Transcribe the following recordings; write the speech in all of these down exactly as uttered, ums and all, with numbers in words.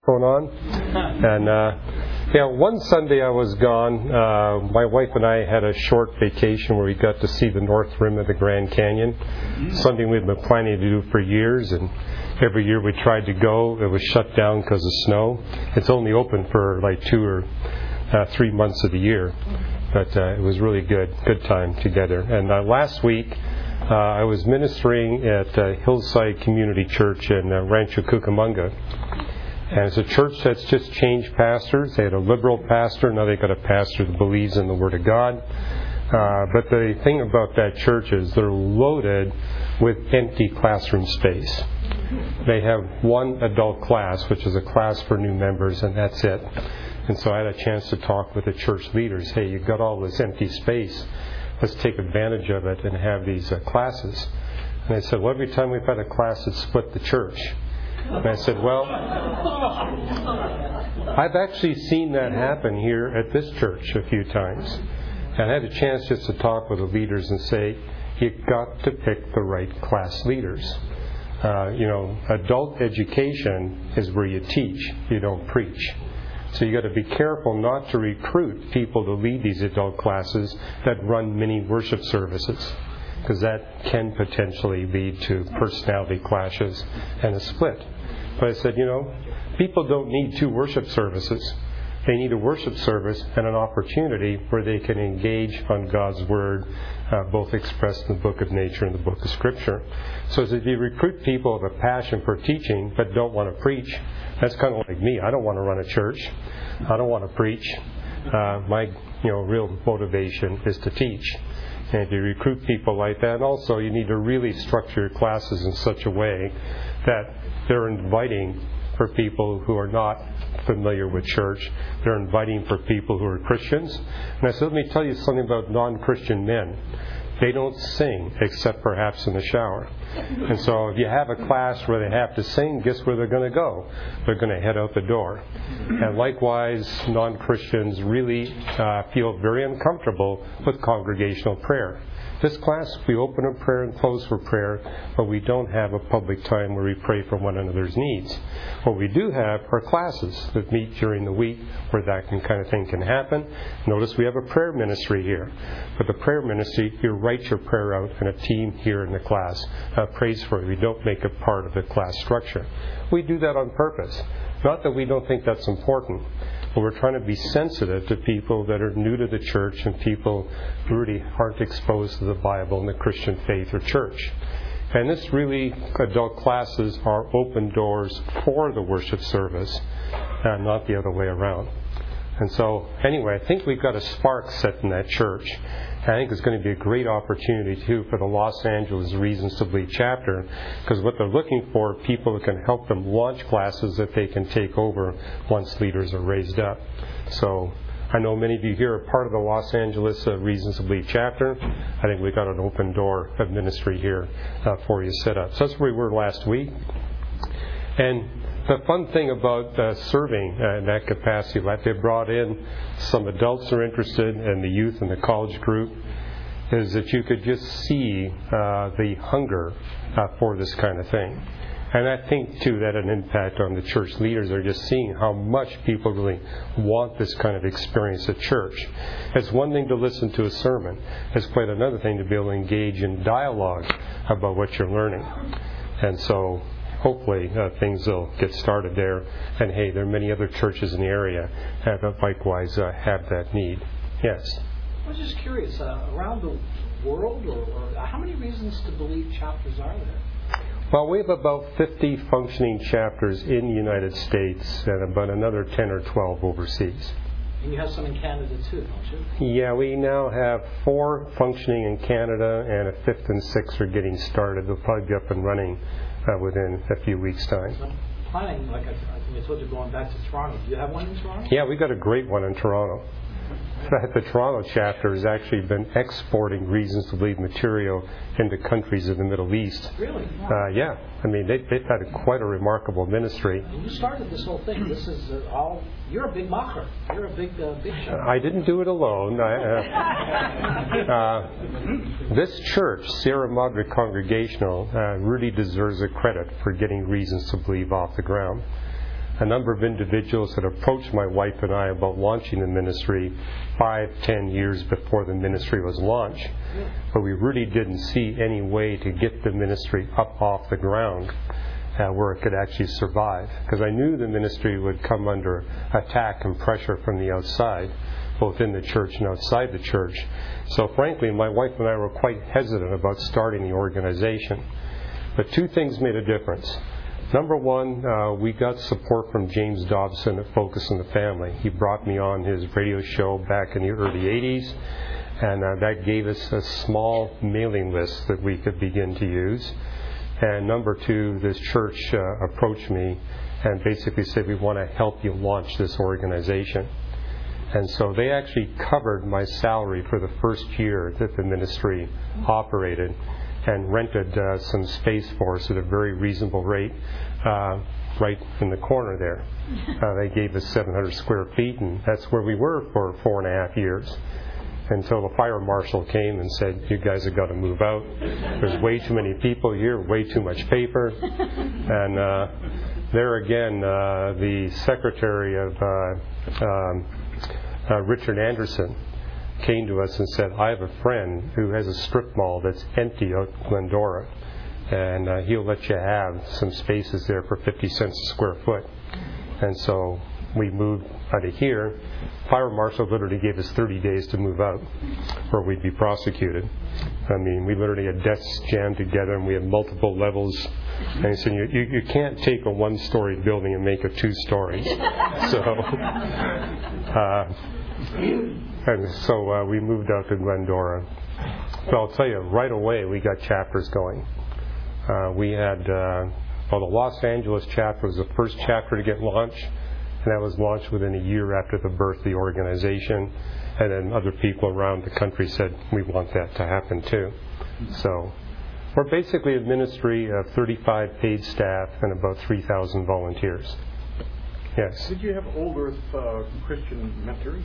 going on. And uh, yeah, one Sunday I was gone. Uh, my wife and I had a short vacation where we got to see the north rim of the Grand Canyon. Something we've been planning to do for years, and every year we tried to go. It was shut down because of snow. It's only open for like two or uh, three months of the year, but uh, it was really good, good time together. And uh, last week uh, I was ministering at uh, Hillside Community Church in uh, Rancho Cucamonga. And it's a church that's just changed pastors. They had a liberal pastor, now they've got a pastor that believes in the Word of God. Uh, but the thing about that church is they're loaded with empty classroom space. They have one adult class, which is a class for new members, and that's it. And so I had a chance to talk with the church leaders. Hey, you've got all this empty space. Let's take advantage of it and have these uh, classes. And they said, well, every time we've had a class, it's split the church. And I said, well, I've actually seen that happen here at this church a few times. And I had a chance just to talk with the leaders and say, you've got to pick the right class leaders. Uh, you know, adult education is where you teach, you don't preach. So you've got to be careful not to recruit people to lead these adult classes that run mini worship services, because that can potentially lead to personality clashes and a split. But I said, you know, people don't need two worship services. They need a worship service and an opportunity where they can engage on God's Word, uh, both expressed in the book of nature and the book of Scripture. So as if you recruit people with a passion for teaching but don't want to preach, that's kind of like me. I don't want to run a church. I don't want to preach. Uh, my, you know, real motivation is to teach. And if you recruit people like that, also you need to really structure your classes in such a way that they're inviting for people who are not familiar with church. They're inviting for people who are Christians. And I said, let me tell you something about non-Christian men. They don't sing except perhaps in the shower. And so if you have a class where they have to sing, guess where they're going to go? They're going to head out the door. And likewise, non-Christians really uh, feel very uncomfortable with congregational prayer. This class, we open in prayer and close for prayer, but we don't have a public time where we pray for one another's needs. What we do have are classes that meet during the week where that can, kind of thing can happen. Notice we have a prayer ministry here. But the prayer ministry, you write your prayer out, and a team here in the class uh, prays for it. We don't make it part of the class structure. We do that on purpose. Not that we don't think that's important, but we're trying to be sensitive to people that are new to the church and people who really aren't exposed to the Bible and the Christian faith or church. And this really, adult classes are open doors for the worship service, and not the other way around. And so, anyway, I think we've got a spark set in that church. I think it's going to be a great opportunity, too, for the Los Angeles Reasons to Believe chapter, because what they're looking for are people that can help them launch classes that they can take over once leaders are raised up. So I know many of you here are part of the Los Angeles uh, Reasons to Believe chapter. I think we've got an open door of ministry here uh, for you set up. So that's where we were last week. And the fun thing about uh, serving uh, in that capacity, like they brought in some adults who are interested and the youth and the college group, is that you could just see uh, the hunger uh, for this kind of thing. And I think, too, that had an impact on the church leaders. They're just seeing how much people really want this kind of experience at church. It's one thing to listen to a sermon. It's quite another thing to be able to engage in dialogue about what you're learning. And so hopefully uh, things will get started there. And, hey, there are many other churches in the area that likewise uh, have that need. Yes? I was just curious, uh, around the world, or, or how many Reasons to Believe chapters are there? Well, we have about fifty functioning chapters in the United States and about another ten or twelve overseas. And you have some in Canada too, don't you? Yeah, we now have four functioning in Canada, and a fifth and sixth are getting started. They'll probably be up and running uh, within a few weeks' time. So I'm planning, like I, I think I told you, going back to Toronto. Do you have one in Toronto? Yeah, we've got a great one in Toronto. The Toronto chapter has actually been exporting Reasons to Believe material into countries in the Middle East. Really? Wow. Uh, yeah. I mean, they, they've had a, quite a remarkable ministry. And you started this whole thing. This is uh, all... You're a big mocker. You're a big, uh, big show. I didn't do it alone. I, uh, uh, this church, Sierra Madre Congregational, uh, really deserves a credit for getting Reasons to Believe off the ground. a number of individuals had approached my wife and I about launching the ministry five, ten years before the ministry was launched. But we really didn't see any way to get the ministry up off the ground uh, where it could actually survive. Because I knew the ministry would come under attack and pressure from the outside, both in the church and outside the church. So frankly, my wife and I were quite hesitant about starting the organization. But two things made a difference. Number one, uh, we got support from James Dobson at Focus on the Family. He brought me on his radio show back in the early eighties, and uh, that gave us a small mailing list that we could begin to use. And number two, this church uh, approached me and basically said, we want to help you launch this organization. And so they actually covered my salary for the first year that the ministry operated, and rented uh, some space for us at a very reasonable rate uh, right in the corner there. Uh, they gave us seven hundred square feet, and that's where we were for four and a half years, until the fire marshal came and said, you guys have got to move out. There's way too many people here, way too much paper. And uh, there again, uh, the secretary of uh, um, uh, Richard Anderson came to us and said, I have a friend who has a strip mall that's empty out in Glendora, and uh, he'll let you have some spaces there for fifty cents a square foot. And so we moved out of here. Fire marshal literally gave us thirty days to move out, or we'd be prosecuted. I mean, we literally had desks jammed together, and we had multiple levels. And he said, you, you, you can't take a one-story building and make it two stories. So, uh, and so uh, we moved out to Glendora. But I'll tell you, right away we got chapters going. Uh, we had, uh, well, the Los Angeles chapter was the first chapter to get launched, and that was launched within a year after the birth of the organization. And then other people around the country said, we want that to happen too. So we're basically a ministry of thirty-five paid staff and about three thousand volunteers. Yes? Did you have Old Earth uh, Christian mentors?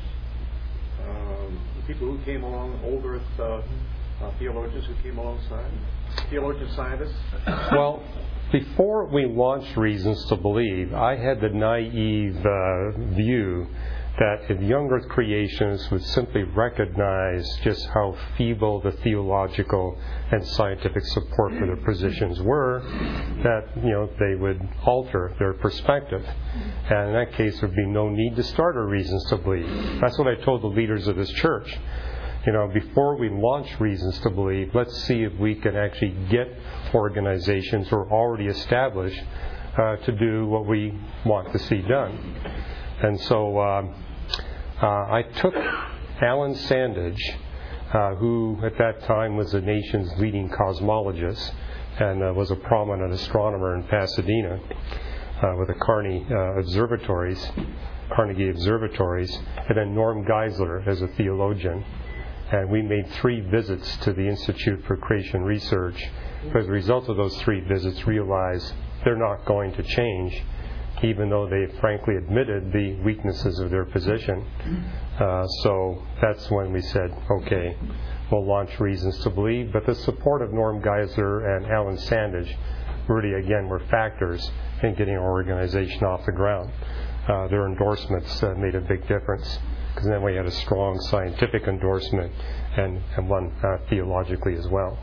Um, people who came along, Old Earth uh, uh, theologians who came alongside? Theologian scientists? Well, before we launched Reasons to Believe, I had the naive uh, view that if young earth creationists would simply recognize just how feeble the theological and scientific support for their positions were, that, you know, they would alter their perspective. And in that case, there would be no need to start a Reasons to Believe. That's what I told the leaders of this church. You know, before we launch Reasons to Believe, let's see if we can actually get organizations who are already established uh, to do what we want to see done. And so uh, uh, I took Alan Sandage, uh, who at that time was the nation's leading cosmologist and uh, was a prominent astronomer in Pasadena uh, with the Carney uh, observatories, Carnegie Observatories, and then Norm Geisler as a theologian. And we made three visits to the Institute for Creation Research. As a result of those three visits, realized they're not going to change, even though they frankly admitted the weaknesses of their position. Uh, so that's when we said, okay, we'll launch Reasons to Believe. But the support of Norm Geisler and Alan Sandage really, again, were factors in getting our organization off the ground. Uh, their endorsements uh, made a big difference, because then we had a strong scientific endorsement and, and one uh, theologically as well.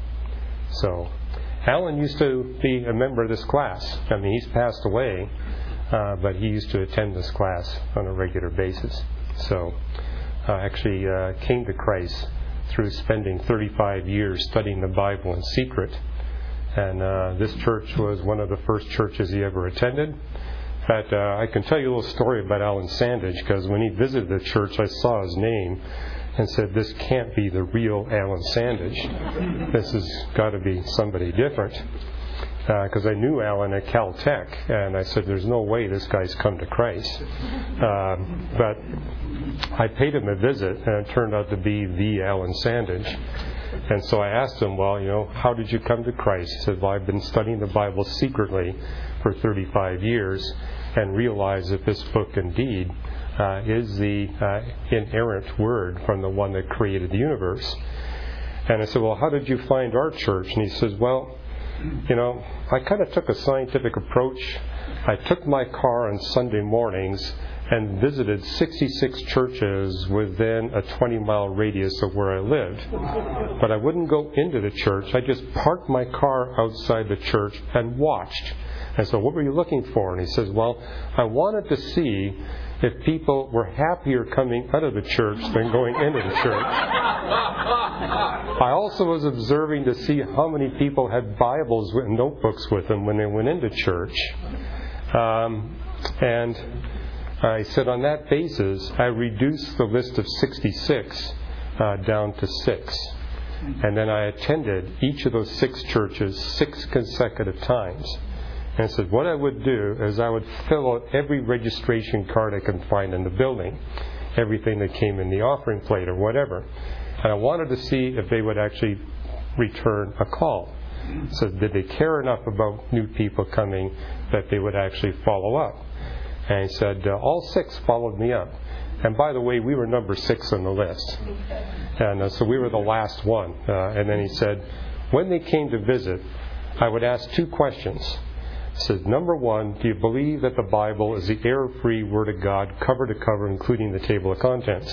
So Alan used to be a member of this class. I mean, he's passed away, uh, but he used to attend this class on a regular basis. So uh, actually uh, came to Christ through spending thirty-five years studying the Bible in secret. And uh, this church was one of the first churches he ever attended. In fact, uh, I can tell you a little story about Alan Sandage, because when he visited the church, I saw his name and said, this can't be the real Alan Sandage. This has got to be somebody different. Because uh, I knew Alan at Caltech, and I said, there's no way this guy's come to Christ. Uh, but I paid him a visit, and it turned out to be the Alan Sandage. And so I asked him, well, you know, how did you come to Christ? He said, well, I've been studying the Bible secretly for thirty-five years and realized that this book indeed uh, is the uh, inerrant word from the one that created the universe. And I said, well, how did you find our church? And he says, well, you know, I kind of took a scientific approach. I took my car on Sunday mornings and visited sixty-six churches within a twenty-mile radius of where I lived. But I wouldn't go into the church. I just parked my car outside the church and watched. And so, what were you looking for? And he says, well, I wanted to see if people were happier coming out of the church than going into the church. I also was observing to see how many people had Bibles and notebooks with them when they went into church. Um, and I said on that basis, I reduced the list of sixty-six uh, down to six. And then I attended each of those six churches six consecutive times. And I said what I would do is I would fill out every registration card I could find in the building, everything that came in the offering plate or whatever. And I wanted to see if they would actually return a call. So did they care enough about new people coming that they would actually follow up? And he said, uh, all six followed me up. And by the way, we were number six on the list. And uh, so we were the last one. Uh, and then he said, when they came to visit, I would ask two questions. He said, number one, do you believe that the Bible is the error-free Word of God, cover to cover, including the table of contents?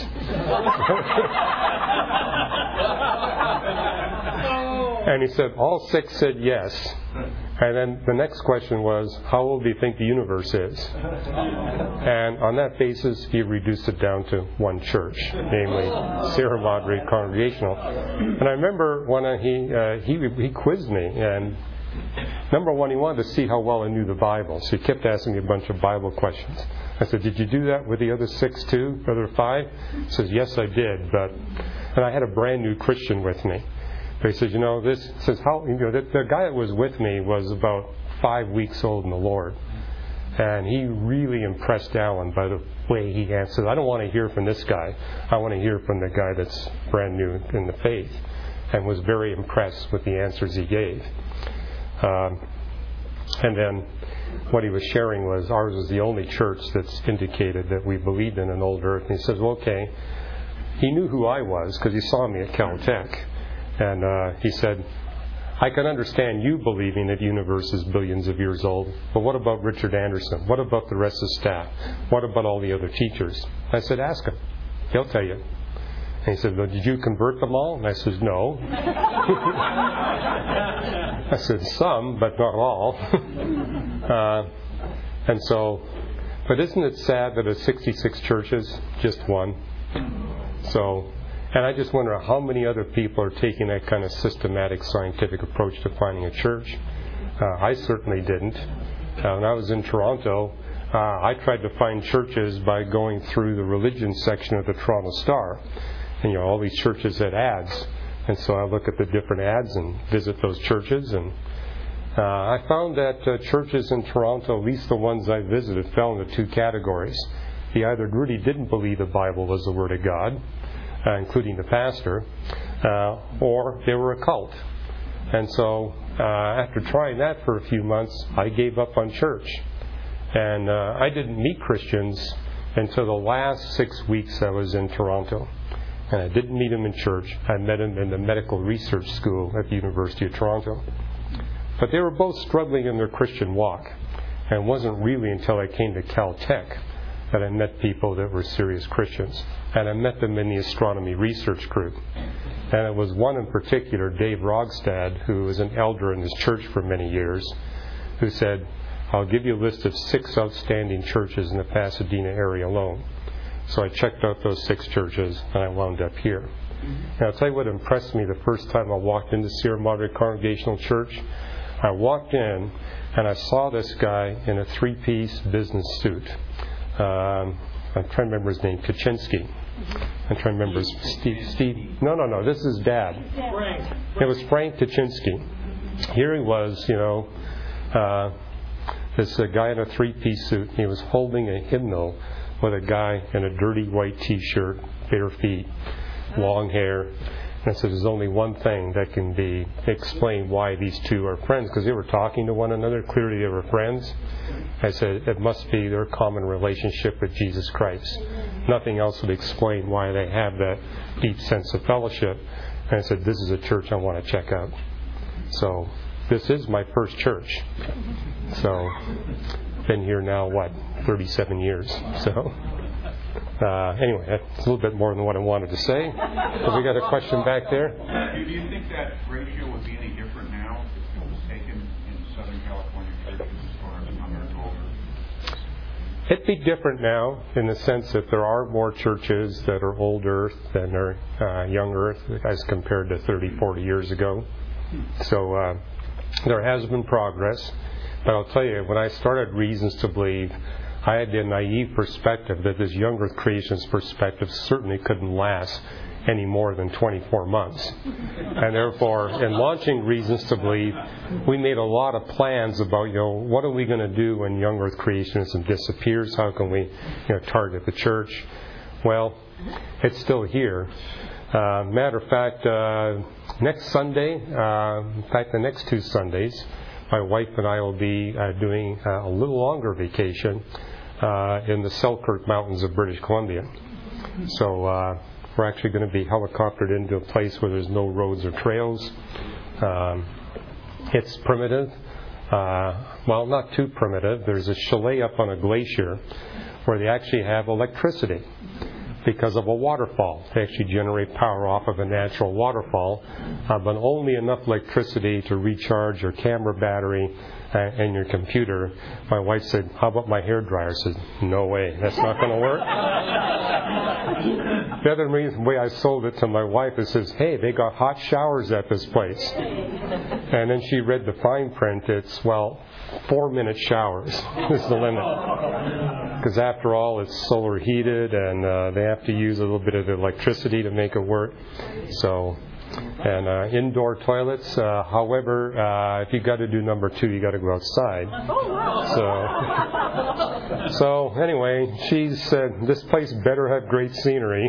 And he said, all six said yes. And then the next question was, how old do you think the universe is? And on that basis, he reduced it down to one church, namely Sierra Madre Congregational. And I remember when I, he, uh, he he quizzed me, and number one, he wanted to see how well I knew the Bible. So he kept asking me a bunch of Bible questions. I said, did you do that with the other six too, the other five? He says, yes, I did. But and I had a brand new Christian with me. He says, you know, this says how you know the, the guy that was with me was about five weeks old in the Lord, and he really impressed Alan by the way he answered. I don't want to hear from this guy. I want to hear from the guy that's brand new in the faith, and was very impressed with the answers he gave. Um, and then what he was sharing was ours was the only church that's indicated that we believed in an old earth. And he says, well, okay. He knew who I was because he saw me at Caltech. And uh, he said, I can understand you believing that the universe is billions of years old, but what about Richard Anderson? What about the rest of the staff? What about all the other teachers? I said, ask him. He'll tell you. And he said, well, did you convert them all? And I said, no. I said, some, but not all. uh, and so, but isn't it sad that of sixty-six churches, just one? So... And I just wonder how many other people are taking that kind of systematic scientific approach to finding a church. Uh, I certainly didn't. Uh, when I was in Toronto, uh, I tried to find churches by going through the religion section of the Toronto Star. And, you know, all these churches had ads. And so I look at the different ads and visit those churches. And uh, I found that uh, churches in Toronto, at least the ones I visited, fell into two categories. They either really didn't believe the Bible was the Word of God, Uh, including the pastor, uh, or they were a cult. And so uh, after trying that for a few months, I gave up on church. And uh, I didn't meet Christians until the last six weeks I was in Toronto. And I didn't meet them in church. I met them in the medical research school at the University of Toronto. But they were both struggling in their Christian walk. And it wasn't really until I came to Caltech that I met people that were serious Christians. And I met them in the astronomy research group. And it was one in particular, Dave Rogstad, who was an elder in his church for many years, who said, I'll give you a list of six outstanding churches in the Pasadena area alone. So I checked out those six churches, and I wound up here. And I'll tell you what impressed me the first time I walked into Sierra Madre Congregational Church. I walked in, and I saw this guy in a three-piece business suit. Um, I'm trying to remember his name, Kaczynski. I'm trying to remember his Steve. Steve. No, no, no. This is Dad. Frank. It was Frank Kaczynski. Here he was, you know, uh, this uh, guy in a three-piece suit. He was holding a hymnal with a guy in a dirty white T-shirt, bare feet, long hair. And I said, there's only one thing that can be explain why these two are friends, because they were talking to one another. Clearly they were friends. I said, it must be their common relationship with Jesus Christ. Nothing else would explain why they have that deep sense of fellowship. And I said, this is a church I want to check out. So this is my first church. So been here now, what, thirty-seven years. So, uh, anyway, that's a little bit more than what I wanted to say. But we got a question back there. Do you think that ratio would be any different now if it was taken in Southern California churches as far as younger to older? It'd be different now in the sense that there are more churches that are old earth than are uh, young earth as compared to thirty, forty years ago. So uh, there has been progress. But I'll tell you, when I started Reasons to Believe, I had the naive perspective that this young earth creationist perspective certainly couldn't last any more than twenty-four months. And therefore, in launching Reasons to Believe, we made a lot of plans about, you know, what are we going to do when young earth creationism disappears? How can we, you know, target the church? Well, it's still here. Uh, matter of fact, uh, next Sunday, uh, in fact, the next two Sundays, my wife and I will be uh, doing uh, a little longer vacation uh, in the Selkirk Mountains of British Columbia. So uh, we're actually going to be helicoptered into a place where there's no roads or trails. Um, it's primitive. Uh, well, not too primitive. There's a chalet up on a glacier where they actually have electricity because of a waterfall. They actually generate power off of a natural waterfall, uh, but only enough electricity to recharge your camera battery uh, and your computer. My wife said, how about my hairdryer? I said, no way, that's not going to work. The other reason, the way I sold it to my wife is, says, hey, they got hot showers at this place. And then she read the fine print. It's, well, four-minute showers is the limit. Because after all, it's solar heated, and uh, they have to use a little bit of electricity to make it work. So, and uh, indoor toilets. Uh, however, uh, if you got to do number two, you got to go outside. So, so anyway, she said this place better have great scenery.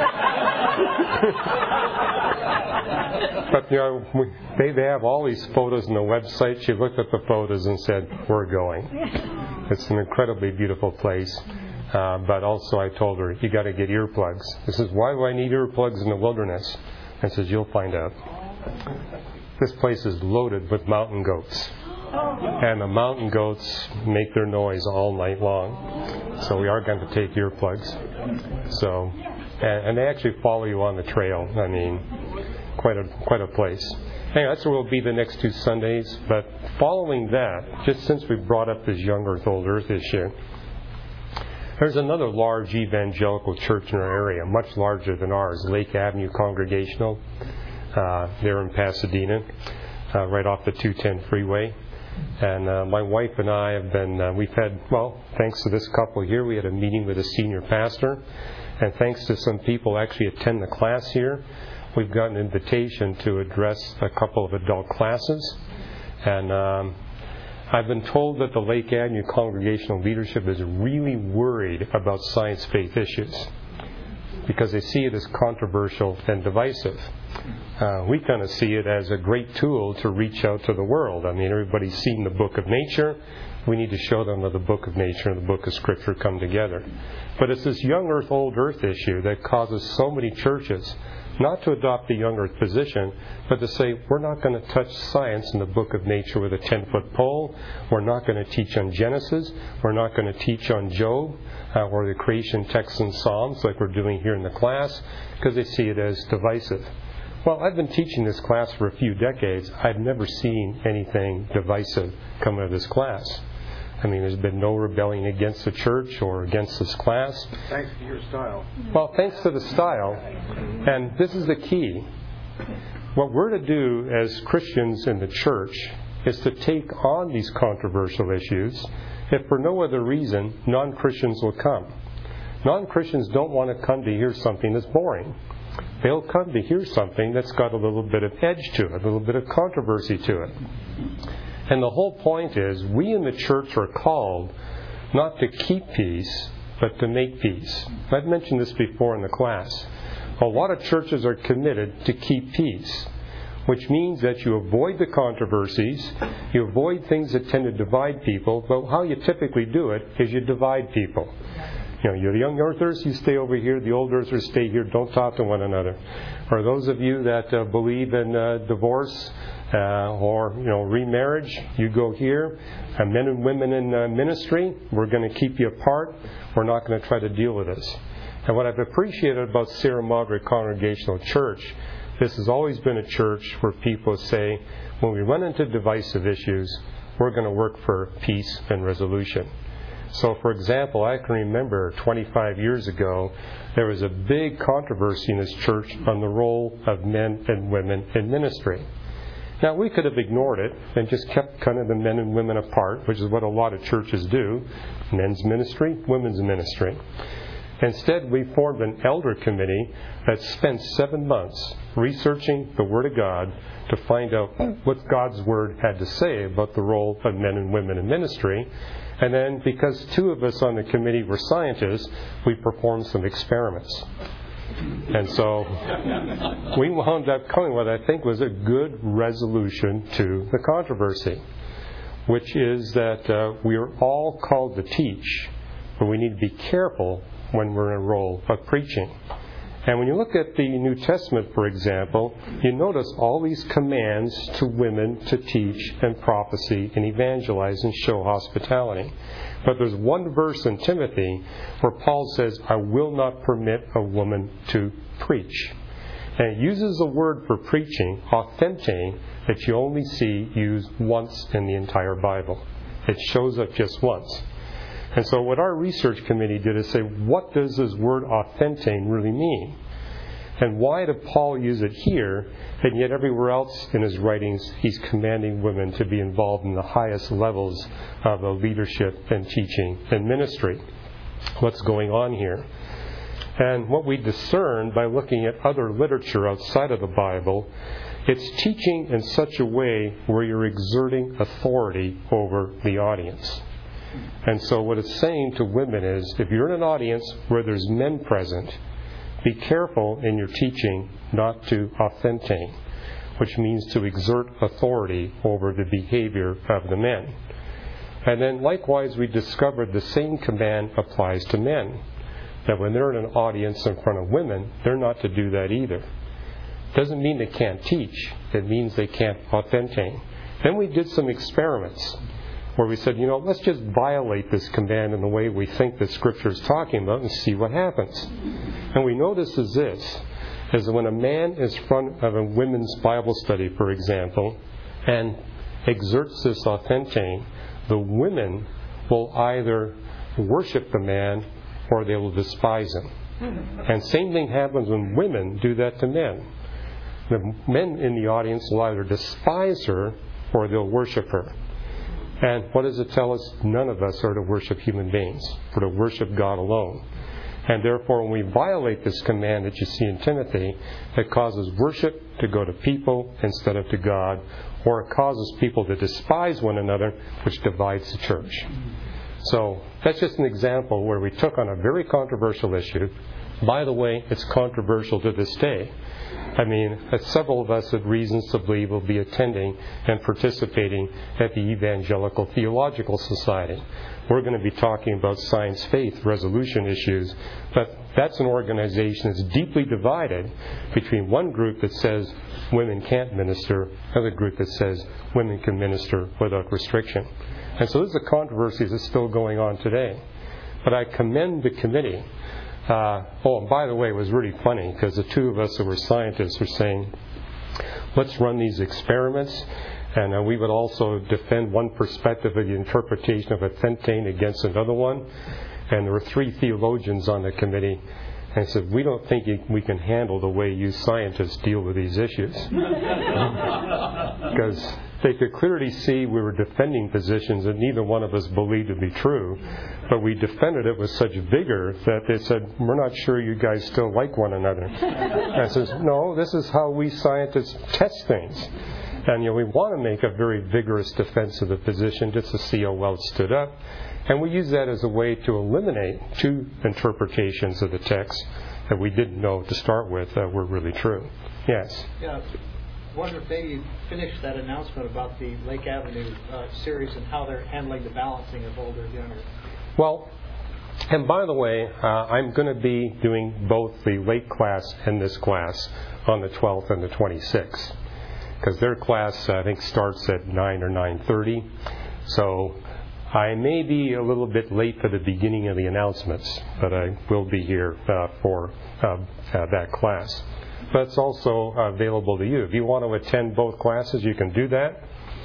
But you know, we, they they have all these photos on the website. She looked at the photos and said, "We're going." It's an incredibly beautiful place. Uh, but also, I told her, "You got to get earplugs." This is why do I need earplugs in the wilderness? I says, "You'll find out." This place is loaded with mountain goats, and the mountain goats make their noise all night long. So we are going to take earplugs. So, and, and they actually follow you on the trail. I mean, quite a quite a place. Anyway, that's where we'll be the next two Sundays. But following that, just since we brought up this young earth, old earth issue, there's another large evangelical church in our area, much larger than ours, Lake Avenue Congregational. Uh, they're in Pasadena, uh, right off the two ten freeway. And uh, my wife and I have been, uh, we've had, well, thanks to this couple here, we had a meeting with a senior pastor. And thanks to some people actually attend the class here, we've got an invitation to address a couple of adult classes. And um, I've been told that the Lake Avenue congregational leadership is really worried about science-faith issues because they see it as controversial and divisive. Uh, we kind of see it as a great tool to reach out to the world. I mean, everybody's seen the book of nature. We need to show them that the book of nature and the book of Scripture come together. But it's this young earth, old earth issue that causes so many churches not to adopt the young earth position, but to say, we're not going to touch science in the book of nature with a ten-foot pole. We're not going to teach on Genesis. We're not going to teach on Job uh, or the creation texts and Psalms like we're doing here in the class, because they see it as divisive. Well, I've been teaching this class for a few decades. I've never seen anything divisive come out of this class. I mean, there's been no rebelling against the church or against this class. Thanks to your style. Well, thanks to the style. And this is the key. What we're to do as Christians in the church is to take on these controversial issues. If for no other reason, non-Christians will come. Non-Christians don't want to come to hear something that's boring. They'll come to hear something that's got a little bit of edge to it, a little bit of controversy to it. And the whole point is, we in the church are called not to keep peace, but to make peace. I've mentioned this before in the class. A lot of churches are committed to keep peace, which means that you avoid the controversies, you avoid things that tend to divide people, but how you typically do it is you divide people. You know, you're the young earthers, you stay over here. The old earthers stay here. Don't talk to one another. Or those of you that uh, believe in uh, divorce Uh, or, you know, remarriage, you go here. Uh, men and women in uh, ministry, we're going to keep you apart. We're not going to try to deal with this. And what I've appreciated about Sierra Madre Congregational Church, this has always been a church where people say, when we run into divisive issues, we're going to work for peace and resolution. So, for example, I can remember twenty-five years ago, there was a big controversy in this church on the role of men and women in ministry. Now, we could have ignored it and just kept kind of the men and women apart, which is what a lot of churches do. Men's ministry, women's ministry. Instead, we formed an elder committee that spent seven months researching the Word of God to find out what God's Word had to say about the role of men and women in ministry. And then, because two of us on the committee were scientists, we performed some experiments. And so we wound up coming with what I think was a good resolution to the controversy, which is that uh, we are all called to teach, but we need to be careful when we're in a role of preaching. And when you look at the New Testament, for example, you notice all these commands to women to teach and prophecy and evangelize and show hospitality. But there's one verse in Timothy where Paul says, I will not permit a woman to preach. And it uses the word for preaching, authentein, that you only see used once in the entire Bible. It shows up just once. And so what our research committee did is say, what does this word authentein really mean? And why did Paul use it here, and yet everywhere else in his writings he's commanding women to be involved in the highest levels of the leadership and teaching and ministry? What's going on here? And what we discern by looking at other literature outside of the Bible, it's teaching in such a way where you're exerting authority over the audience. And so what it's saying to women is, if you're in an audience where there's men present, be careful in your teaching not to authentein, which means to exert authority over the behavior of the men. And then likewise we discovered the same command applies to men. That when they're in an audience in front of women, they're not to do that either. Doesn't mean they can't teach. It means they can't authentein. Then we did some experiments where we said, you know, let's just violate this command in the way we think that Scripture is talking about and see what happens. And we notice is this, is that when a man is in front of a women's Bible study, for example, and exerts this authentein, the women will either worship the man or they will despise him. And same thing happens when women do that to men. The men in the audience will either despise her or they'll worship her. And what does it tell us? None of us are to worship human beings. We're to worship God alone. And therefore, when we violate this command that you see in Timothy, it causes worship to go to people instead of to God, or it causes people to despise one another, which divides the church. So that's just an example where we took on a very controversial issue. By the way, it's controversial to this day. I mean, several of us have reasons to believe we'll be attending and participating at the Evangelical Theological Society. We're going to be talking about science, faith, resolution issues, but that's an organization that's deeply divided between one group that says women can't minister, another group that says women can minister without restriction. And so this is a controversy that's still going on today. But I commend the committee. Uh, oh, and by the way, it was really funny because the two of us that were scientists were saying, let's run these experiments, and uh, we would also defend one perspective of the interpretation of authentein against another one. And there were three theologians on the committee, and said, we don't think we can handle the way you scientists deal with these issues. Because they could clearly see we were defending positions that neither one of us believed to be true, but we defended it with such vigor that they said, we're not sure you guys still like one another. And I says, no, this is how we scientists test things. And you know, we want to make a very vigorous defense of the position just to see how well it stood up. And we use that as a way to eliminate two interpretations of the text that we didn't know to start with that were really true. Yes? Yeah. I wonder if maybe you finished that announcement about the Lake Avenue uh, series and how they're handling the balancing of older and younger. Well, and by the way, uh, I'm going to be doing both the late class and this class on the twelfth and the twenty-sixth. because their class, I think, starts at nine or nine thirty. So I may be a little bit late for the beginning of the announcements, but I will be here uh, for uh, uh, that class. But it's also available to you. If you want to attend both classes, you can do that.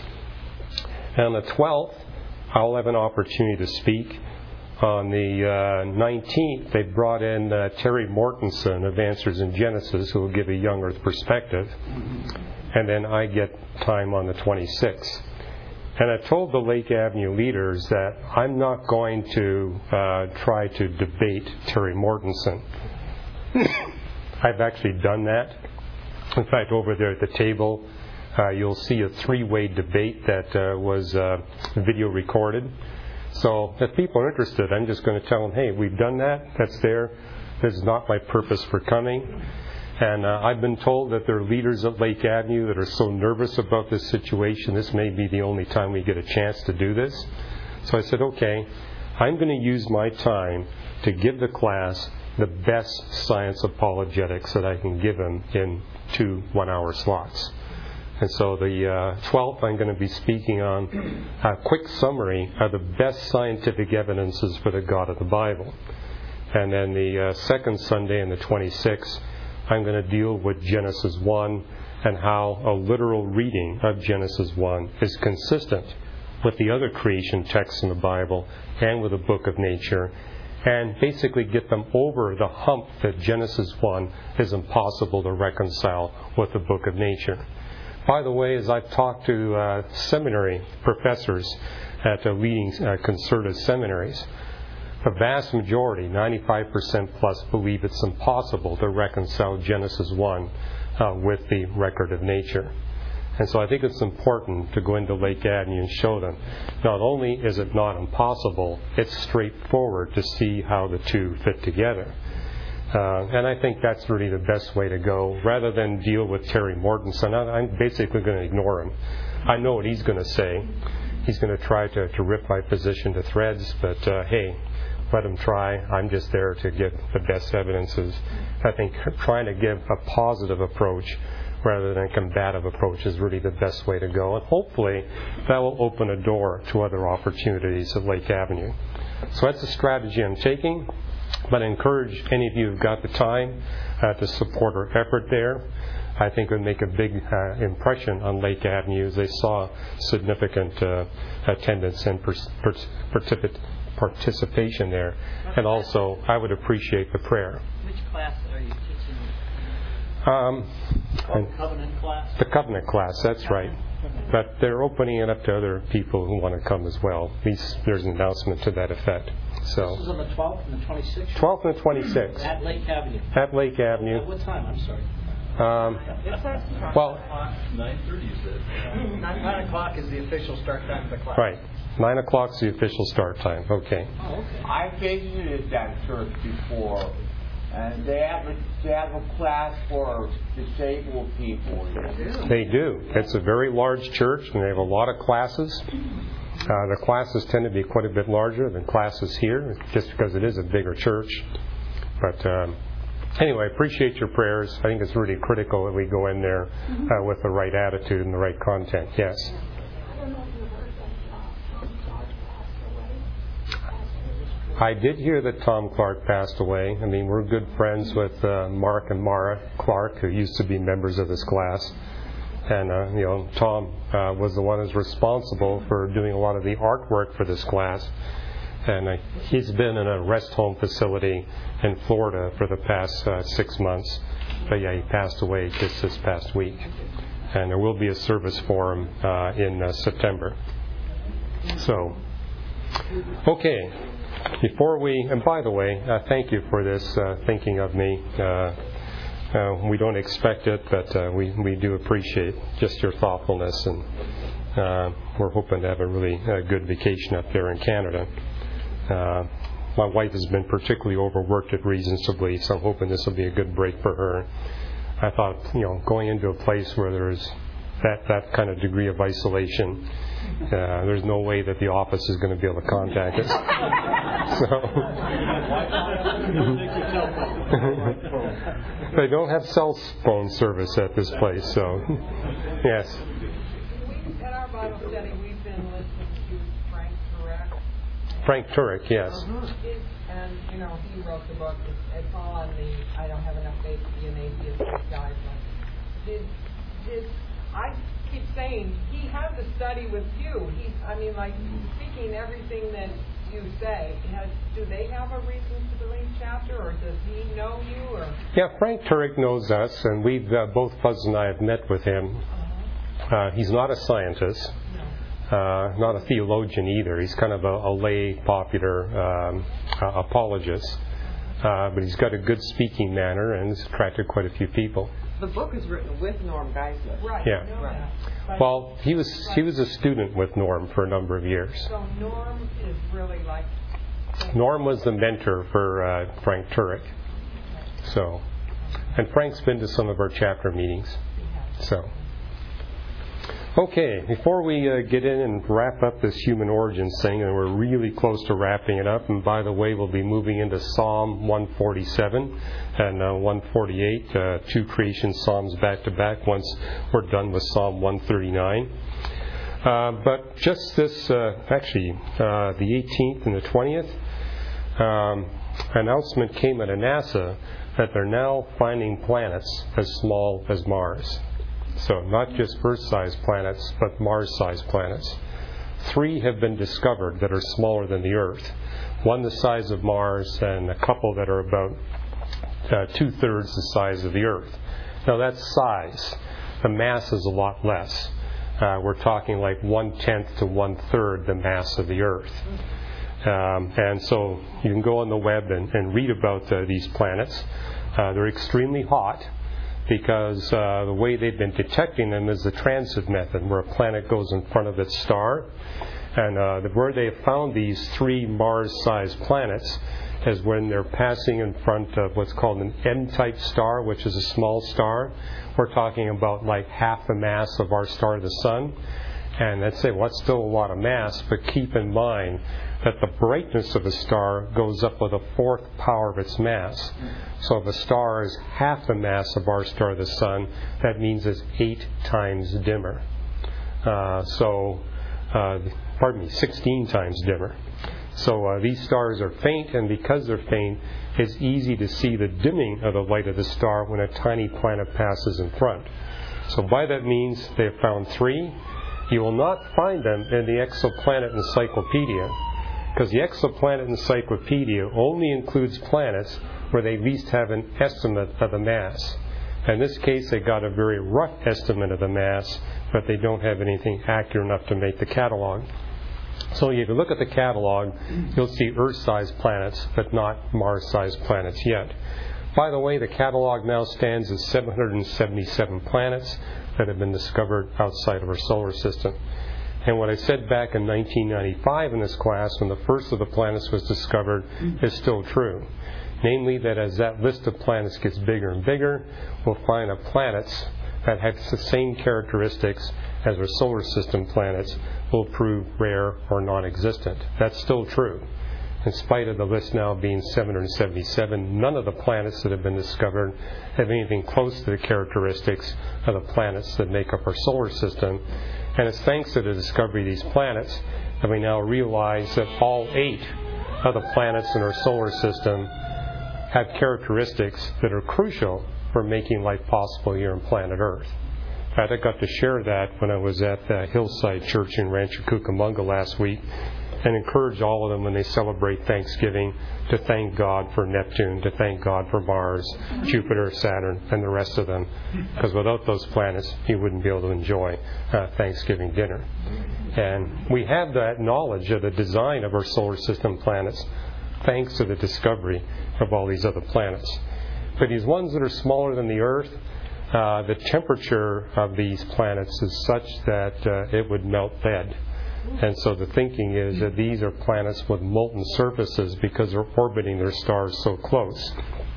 And on the twelfth, I'll have an opportunity to speak. On the uh, nineteenth, they brought in uh, Terry Mortensen of Answers in Genesis, who will give a young earth perspective. And then I get time on the twenty-sixth. And I told the Lake Avenue leaders that I'm not going to uh, try to debate Terry Mortensen. I've actually done that. In fact, over there at the table, uh, you'll see a three-way debate that uh, was uh, video recorded. So if people are interested, I'm just going to tell them, hey, we've done that. That's there. This is not my purpose for coming. And uh, I've been told that there are leaders at Lake Avenue that are so nervous about this situation, this may be the only time we get a chance to do this. So I said, okay, I'm going to use my time to give the class the best science apologetics that I can give them in two one-hour slots. And so the uh, twelfth, I'm going to be speaking on a quick summary of the best scientific evidences for the God of the Bible. And then the uh, second Sunday, and the twenty-sixth, I'm going to deal with Genesis one and how a literal reading of Genesis one is consistent with the other creation texts in the Bible and with the book of nature, and basically get them over the hump that Genesis one is impossible to reconcile with the book of nature. By the way, as I've talked to uh, seminary professors at uh, leading uh, concerted seminaries, a vast majority, ninety-five percent plus, believe it's impossible to reconcile Genesis one uh, with the record of nature. And so I think it's important to go into Lake Avenue and show them, not only is it not impossible, it's straightforward to see how the two fit together. Uh, and I think that's really the best way to go, rather than deal with Terry Mortensen. I'm basically going to ignore him. I know what he's going to say. He's going to try to, to rip my position to threads, but uh, hey, let him try. I'm just there to give the best evidences. I think trying to give a positive approach rather than a combative approach is really the best way to go. And hopefully that will open a door to other opportunities at Lake Avenue. So that's the strategy I'm taking. But I encourage any of you who've got the time uh, to support our effort there. I think it would make a big uh, impression on Lake Avenue as they saw significant uh, attendance and per- per- participation there. And also, I would appreciate the prayer. Which class are you teaching? Um, Oh, covenant class? The covenant class, that's right. But they're opening it up to other people who want to come as well. At least there's an announcement to that effect. So This is on the twelfth and the twenty-sixth? twelfth and twenty-sixth. At Lake Avenue. At Lake Avenue. At what time? I'm sorry. Um, well, nine thirty, you said. nine o'clock is the official start time of the class. right. nine o'clock is the official start time. Okay. Oh, okay. I visited that church before, and they have a, they have a class for disabled people. They do. It's a very large church, and they have a lot of classes. Uh, the classes tend to be quite a bit larger than classes here, just because it is a bigger church. But um, anyway, I appreciate your prayers. I think it's really critical that we go in there uh, with the right attitude and the right content. Yes. I did hear that Tom Clark passed away. I mean, we're good friends with uh, Mark and Mara Clark, who used to be members of this class. And, uh, you know, Tom uh, was the one who's responsible for doing a lot of the artwork for this class. And uh, he's been in a rest home facility in Florida for the past uh, six months. But, yeah, he passed away just this past week. And there will be a service for him uh, in uh, September. So, okay. Before we, and by the way, uh, thank you for this, uh, thinking of me. Uh, uh, we don't expect it, but uh, we, we do appreciate just your thoughtfulness, and uh, we're hoping to have a really uh, good vacation up there in Canada. Uh, my wife has been particularly overworked at Reasonsably, so I'm hoping this will be a good break for her. I thought, you know, going into a place where there's that, that kind of degree of isolation, Uh, there's no way that the office is going to be able to contact us. So they don't have cell phone service at this place. So yes. We, at our Bible study, we've been listening to Frank Turek. Frank Turek, yes. Uh-huh. It, and, you know, he wrote the book. It's, it's all on the I don't have enough faith to be an atheist guide. But did, did, I keep saying, he had the study with you. He's, I mean, like, speaking everything that you say. Has, do they have a reason to believe chapter, or does he know you? Or? Yeah, Frank Turek knows us, and we've, uh, both Buzz and I have met with him. Uh-huh. Uh, he's not a scientist. Uh, not a theologian either. He's kind of a, a lay, popular um, uh, apologist. Uh, but he's got a good speaking manner and has attracted quite a few people. The book is written with Norm Geisler. Right. Yeah. Right. Well, he was he was a student with Norm for a number of years. So Norm is really like... Norm was the mentor for uh, Frank Turek. So, and Frank's been to some of our chapter meetings. So... Okay, before we uh, get in and wrap up this human origins thing, and we're really close to wrapping it up, and by the way, we'll be moving into Psalm one forty-seven and uh, one forty-eight, uh, two creation psalms back to back once we're done with Psalm one thirty-nine. Uh, but just this, uh, actually, uh, the eighteenth and the twentieth, um, announcement came out of NASA that they're now finding planets as small as Mars. So not just Earth-sized planets, but Mars-sized planets. Three have been discovered that are smaller than the Earth. One the size of Mars, and a couple that are about uh, two-thirds the size of the Earth. Now that's size. The mass is a lot less. Uh, we're talking like one-tenth to one-third the mass of the Earth. Um, and so you can go on the web and, and read about uh, these planets. Uh, they're extremely hot, because uh, the way they've been detecting them is the transit method, where a planet goes in front of its star. And uh, the, where they have found these three Mars-sized planets is when they're passing in front of what's called an M-type star, which is a small star. We're talking about like half the mass of our star, the Sun. And let's say, well, that's still a lot of mass, but keep in mind that the brightness of a star goes up with a fourth power of its mass. So if a star is half the mass of our star, the Sun, that means it's eight times dimmer. Uh, so, uh, pardon me, sixteen times dimmer. So uh, these stars are faint, and because they're faint, it's easy to see the dimming of the light of the star when a tiny planet passes in front. So by that means, they have found three. You will not find them in the Exoplanet Encyclopedia, because the Exoplanet Encyclopedia only includes planets where they at least have an estimate of the mass. In this case, they got a very rough estimate of the mass, but they don't have anything accurate enough to make the catalog. So if you look at the catalog, you'll see Earth-sized planets, but not Mars-sized planets yet. By the way, the catalog now stands at seven hundred seventy-seven planets that have been discovered outside of our solar system. And what I said back in nineteen ninety-five in this class, when the first of the planets was discovered, is still true. Namely, that as that list of planets gets bigger and bigger, we'll find that planets that have the same characteristics as our solar system planets will prove rare or non-existent. That's still true. In spite of the list now being seven hundred seventy-seven, none of the planets that have been discovered have anything close to the characteristics of the planets that make up our solar system. And it's thanks to the discovery of these planets that we now realize that all eight of the planets in our solar system have characteristics that are crucial for making life possible here on planet Earth. In fact, I got to share that when I was at the Hillside Church in Rancho Cucamonga last week, and encourage all of them when they celebrate Thanksgiving to thank God for Neptune, to thank God for Mars, Jupiter, Saturn, and the rest of them. Because without those planets, you wouldn't be able to enjoy uh, Thanksgiving dinner. And we have that knowledge of the design of our solar system planets thanks to the discovery of all these other planets. But these ones that are smaller than the Earth, uh, the temperature of these planets is such that uh, it would melt lead. And so the thinking is that these are planets with molten surfaces because they're orbiting their stars so close.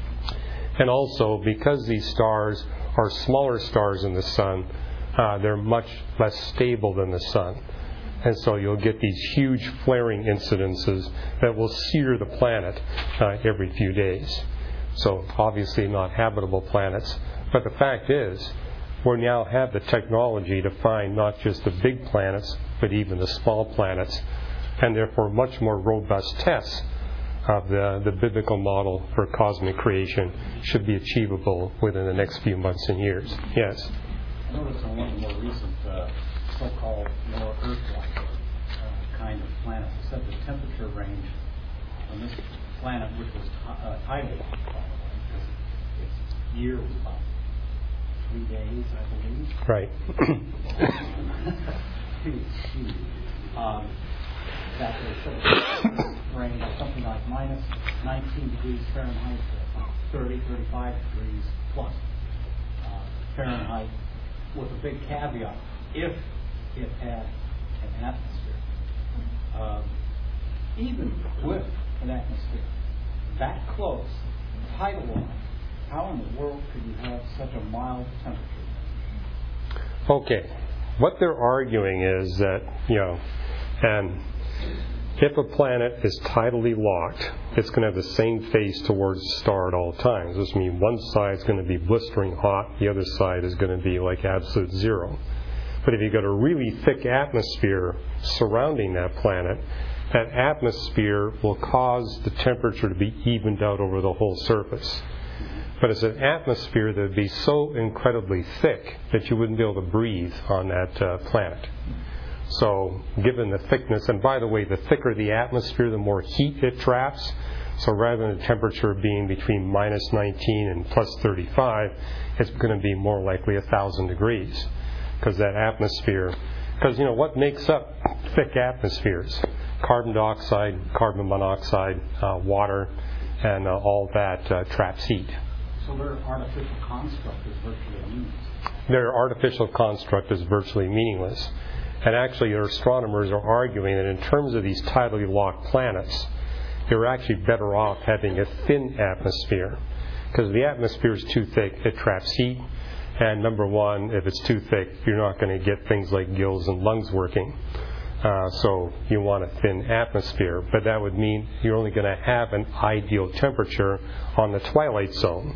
And also, because these stars are smaller stars than the Sun, uh, they're much less stable than the Sun. And so you'll get these huge flaring incidences that will sear the planet uh, every few days. So obviously not habitable planets. But the fact is, we now have the technology to find not just the big planets, but even the small planets, and therefore much more robust tests of the, the biblical model for cosmic creation should be achievable within the next few months and years. Yes? I noticed on one of the more recent uh, so-called more Earth-like uh, kind of planets, it said the temperature range on this planet, which was uh, tidal, because its year was about three days, I believe. Right. um, that they said the range of something like minus nineteen degrees Fahrenheit to thirty, thirty-five degrees plus uh, Fahrenheit, with a big caveat, if it had an atmosphere. Um, even with an atmosphere that close, tidal-wise, how in the world could you have such a mild temperature? Okay. What they're arguing is that, you know, and if a planet is tidally locked, it's going to have the same face towards the star at all times. This means one side is going to be blistering hot, the other side is going to be like absolute zero. But if you've got a really thick atmosphere surrounding that planet, that atmosphere will cause the temperature to be evened out over the whole surface. But it's an atmosphere that would be so incredibly thick that you wouldn't be able to breathe on that uh, planet. So given the thickness, and by the way, the thicker the atmosphere, the more heat it traps. So rather than the temperature being between minus nineteen and plus thirty-five, it's going to be more likely one thousand degrees. Because that atmosphere, because, you know, what makes up thick atmospheres? Carbon dioxide, carbon monoxide, uh, water, and uh, all that uh, traps heat. So their artificial construct is virtually meaningless. Their artificial construct is virtually meaningless. And actually, their astronomers are arguing that in terms of these tidally locked planets, you're actually better off having a thin atmosphere. Because if the atmosphere is too thick, it traps heat. And number one, if it's too thick, you're not going to get things like gills and lungs working. Uh, so you want a thin atmosphere. But that would mean you're only going to have an ideal temperature on the twilight zone.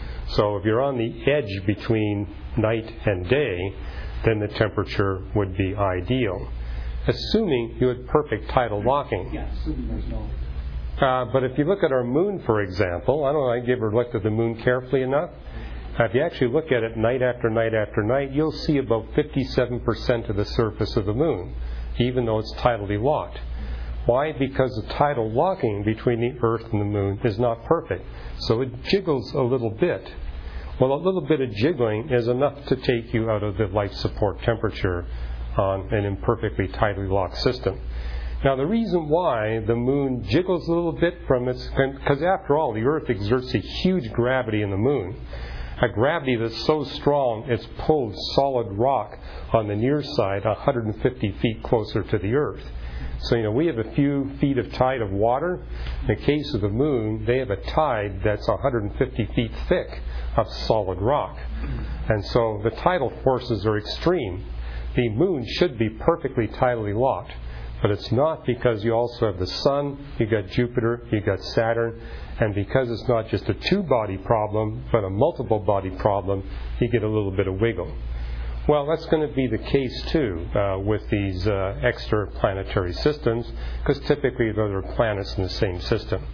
So if you're on the edge between night and day, then the temperature would be ideal, assuming you had perfect tidal locking. Yeah, assuming there's no... Uh, but if you look at our moon, for example, I don't know if you've ever looked at the moon carefully enough. Uh, if you actually look at it night after night after night, you'll see about fifty-seven percent of the surface of the moon, even though it's tidally locked. Why? Because the tidal locking between the Earth and the moon is not perfect. So it jiggles a little bit. Well, a little bit of jiggling is enough to take you out of the life support temperature on an imperfectly tidally locked system. Now, the reason why the moon jiggles a little bit from its... Because after all, the Earth exerts a huge gravity in the moon. A gravity that's so strong it's pulled solid rock on the near side one hundred fifty feet closer to the Earth. So, you know, we have a few feet of tide of water. In the case of the moon, they have a tide that's one hundred fifty feet thick of solid rock. And so the tidal forces are extreme. The moon should be perfectly tidally locked, but it's not, because you also have the sun, you got Jupiter, you got Saturn, and because it's not just a two-body problem, but a multiple-body problem, you get a little bit of wiggle. Well, that's going to be the case, too, uh, with these uh, extraplanetary systems, because typically those are planets in the same system.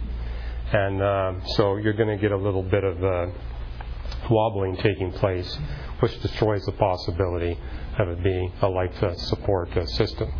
And uh, so you're going to get a little bit of uh, wobbling taking place, which destroys the possibility of it being a life uh, support uh, system.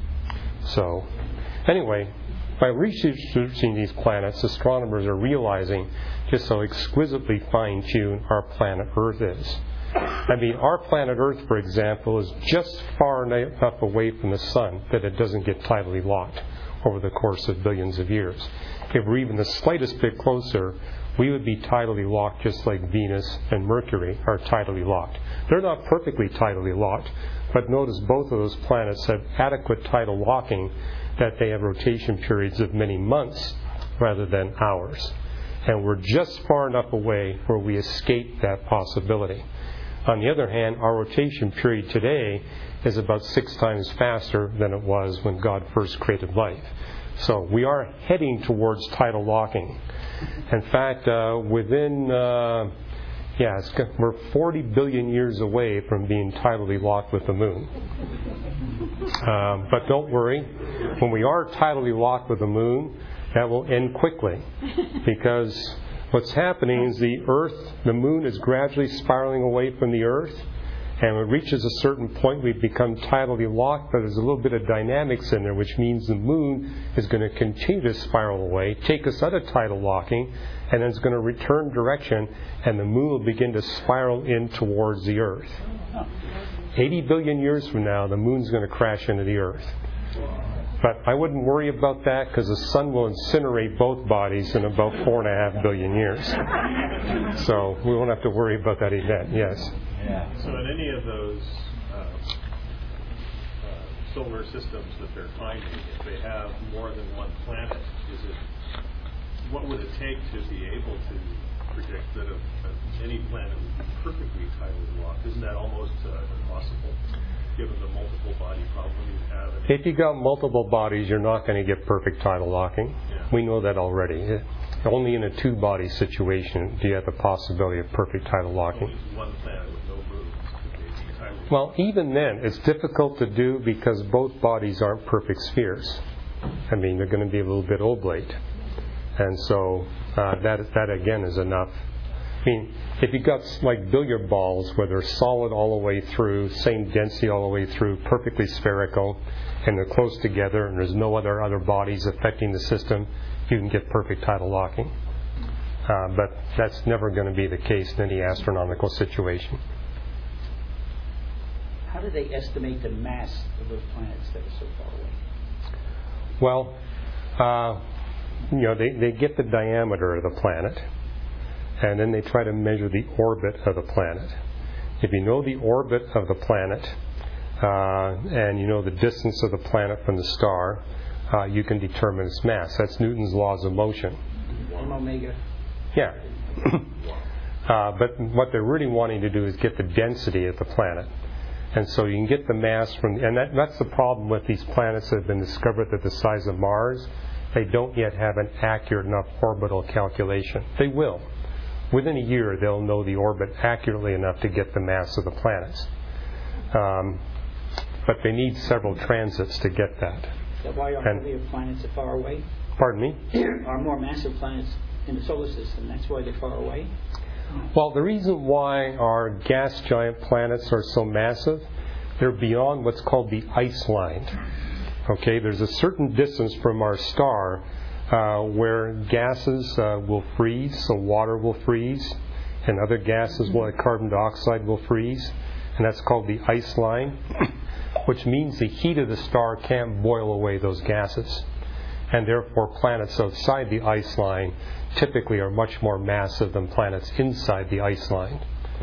So, anyway, by researching these planets, astronomers are realizing just how exquisitely fine-tuned our planet Earth is. I mean, our planet Earth, for example, is just far enough away from the sun that it doesn't get tidally locked over the course of billions of years. If we're even the slightest bit closer, we would be tidally locked just like Venus and Mercury are tidally locked. They're not perfectly tidally locked, but notice both of those planets have adequate tidal locking, that they have rotation periods of many months rather than hours. And we're just far enough away where we escape that possibility. On the other hand, our rotation period today is about six times faster than it was when God first created life. So we are heading towards tidal locking. In fact, uh, within, uh, yeah, it's, we're forty billion years away from being tidally locked with the moon. Um, but don't worry, when we are tidally locked with the moon, that will end quickly, because what's happening is the Earth, the moon is gradually spiraling away from the Earth, and when it reaches a certain point, we become tidally locked, but there's a little bit of dynamics in there, which means the moon is going to continue to spiral away, take us out of tidal locking, and then it's going to return direction, and the moon will begin to spiral in towards the Earth. eighty billion years from now, the moon's going to crash into the Earth. But I wouldn't worry about that, because the sun will incinerate both bodies in about four and a half billion years. So we won't have to worry about that event. Yes. Yeah. So in any of those uh, uh, solar systems that they're finding, if they have more than one planet, is it what would it take to be able to predict that a, a, any planet would be perfectly tidally locked? Isn't that almost uh, impossible, given the multiple body problem you have? If you got multiple bodies, you're not going to get perfect tidal locking. Yeah. We know that already. Only in a two-body situation do you have the possibility of perfect tidal locking. Only one planet with no moons could be tidally. Well, even then, it's difficult to do because both bodies aren't perfect spheres. I mean, they're going to be a little bit oblate. And so uh, that that again is enough. I mean, if you've got like billiard balls where they're solid all the way through, same density all the way through, perfectly spherical, and they're close together, and there's no other other bodies affecting the system, you can get perfect tidal locking. Uh, but that's never going to be the case in any astronomical situation. How do they estimate the mass of those planets that are so far away? Well, uh, you know, they, they get the diameter of the planet, and then they try to measure the orbit of the planet. If you know the orbit of the planet, uh, and you know the distance of the planet from the star, uh, you can determine its mass. That's Newton's laws of motion. One omega. Yeah. uh, but what they're really wanting to do is get the density of the planet. And so you can get the mass from, and that, that's the problem with these planets that have been discovered that the size of Mars. They don't yet have an accurate enough orbital calculation. They will. Within a year, they'll know the orbit accurately enough to get the mass of the planets. Um, but they need several transits to get that. Is that why our and, heavier planets are far away? Pardon me? Our more massive planets in the solar system, that's why they're far away? Well, the reason why our gas giant planets are so massive, they're beyond what's called the ice line. Okay, there's a certain distance from our star uh, where gases uh, will freeze, so water will freeze, and other gases, like carbon dioxide, will freeze, and that's called the ice line, which means the heat of the star can't boil away those gases. And therefore, planets outside the ice line typically are much more massive than planets inside the ice line,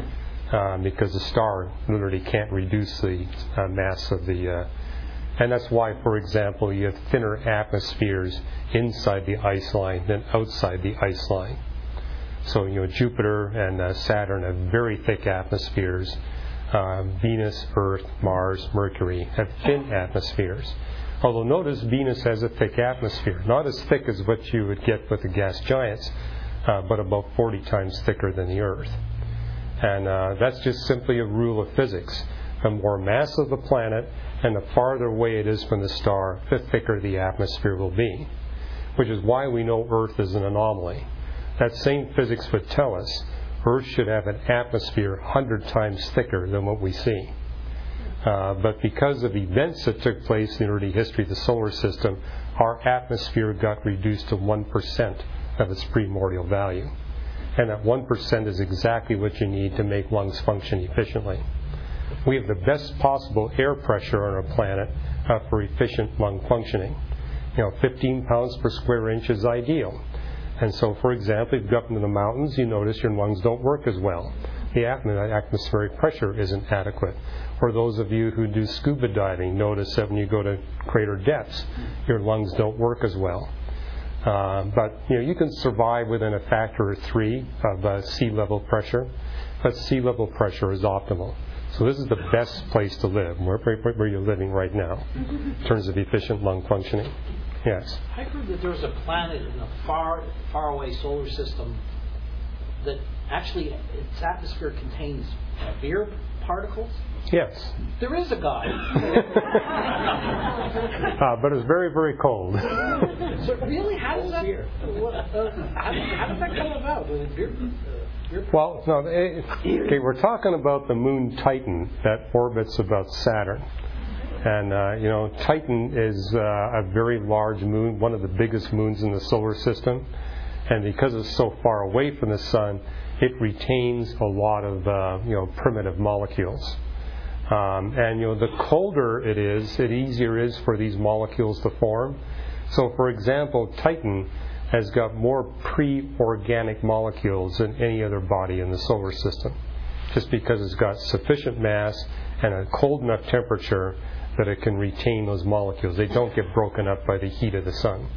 uh, because the star literally can't reduce the uh, mass of the. Uh, and that's why, for example, you have thinner atmospheres inside the ice line than outside the ice line. So, you know, Jupiter and uh, Saturn have very thick atmospheres. Uh, Venus, Earth, Mars, Mercury have thin atmospheres. Although notice Venus has a thick atmosphere, not as thick as what you would get with the gas giants, uh, but about forty times thicker than the Earth. And uh, that's just simply a rule of physics. The more mass of the planet and the farther away it is from the star, the thicker the atmosphere will be, which is why we know Earth is an anomaly. That same physics would tell us Earth should have an atmosphere one hundred times thicker than what we see. Uh, but because of events that took place in the early history of the solar system, our atmosphere got reduced to one percent of its primordial value. And that one percent is exactly what you need to make lungs function efficiently. We have the best possible air pressure on our planet uh, for efficient lung functioning. You know, fifteen pounds per square inch is ideal. And so, for example, if you go up into the mountains, you notice your lungs don't work as well. The atmospheric pressure isn't adequate. Or those of you who do scuba diving notice that when you go to greater depths, your lungs don't work as well. Uh, but you know, you can survive within a factor of three of uh, sea level pressure, but sea level pressure is optimal. So this is the best place to live, where, where, where you're living right now, in terms of efficient lung functioning. Yes. I heard that there's a planet in a far, far away solar system that actually its atmosphere contains uh, beer particles. Yes. There is a God. uh, but it's very, very cold. So really, how does that? What, uh, how, how does that come about? With beer, uh, beer well, no. It, okay, we're talking about the moon Titan that orbits about Saturn, and uh, you know, Titan is uh, a very large moon, one of the biggest moons in the solar system, and because it's so far away from the sun, it retains a lot of uh, you know primitive molecules. Um, and you know, the colder it is, the easier it is for these molecules to form. So, for example, Titan has got more pre-organic molecules than any other body in the solar system, just because it's got sufficient mass and a cold enough temperature that it can retain those molecules. They don't get broken up by the heat of the sun.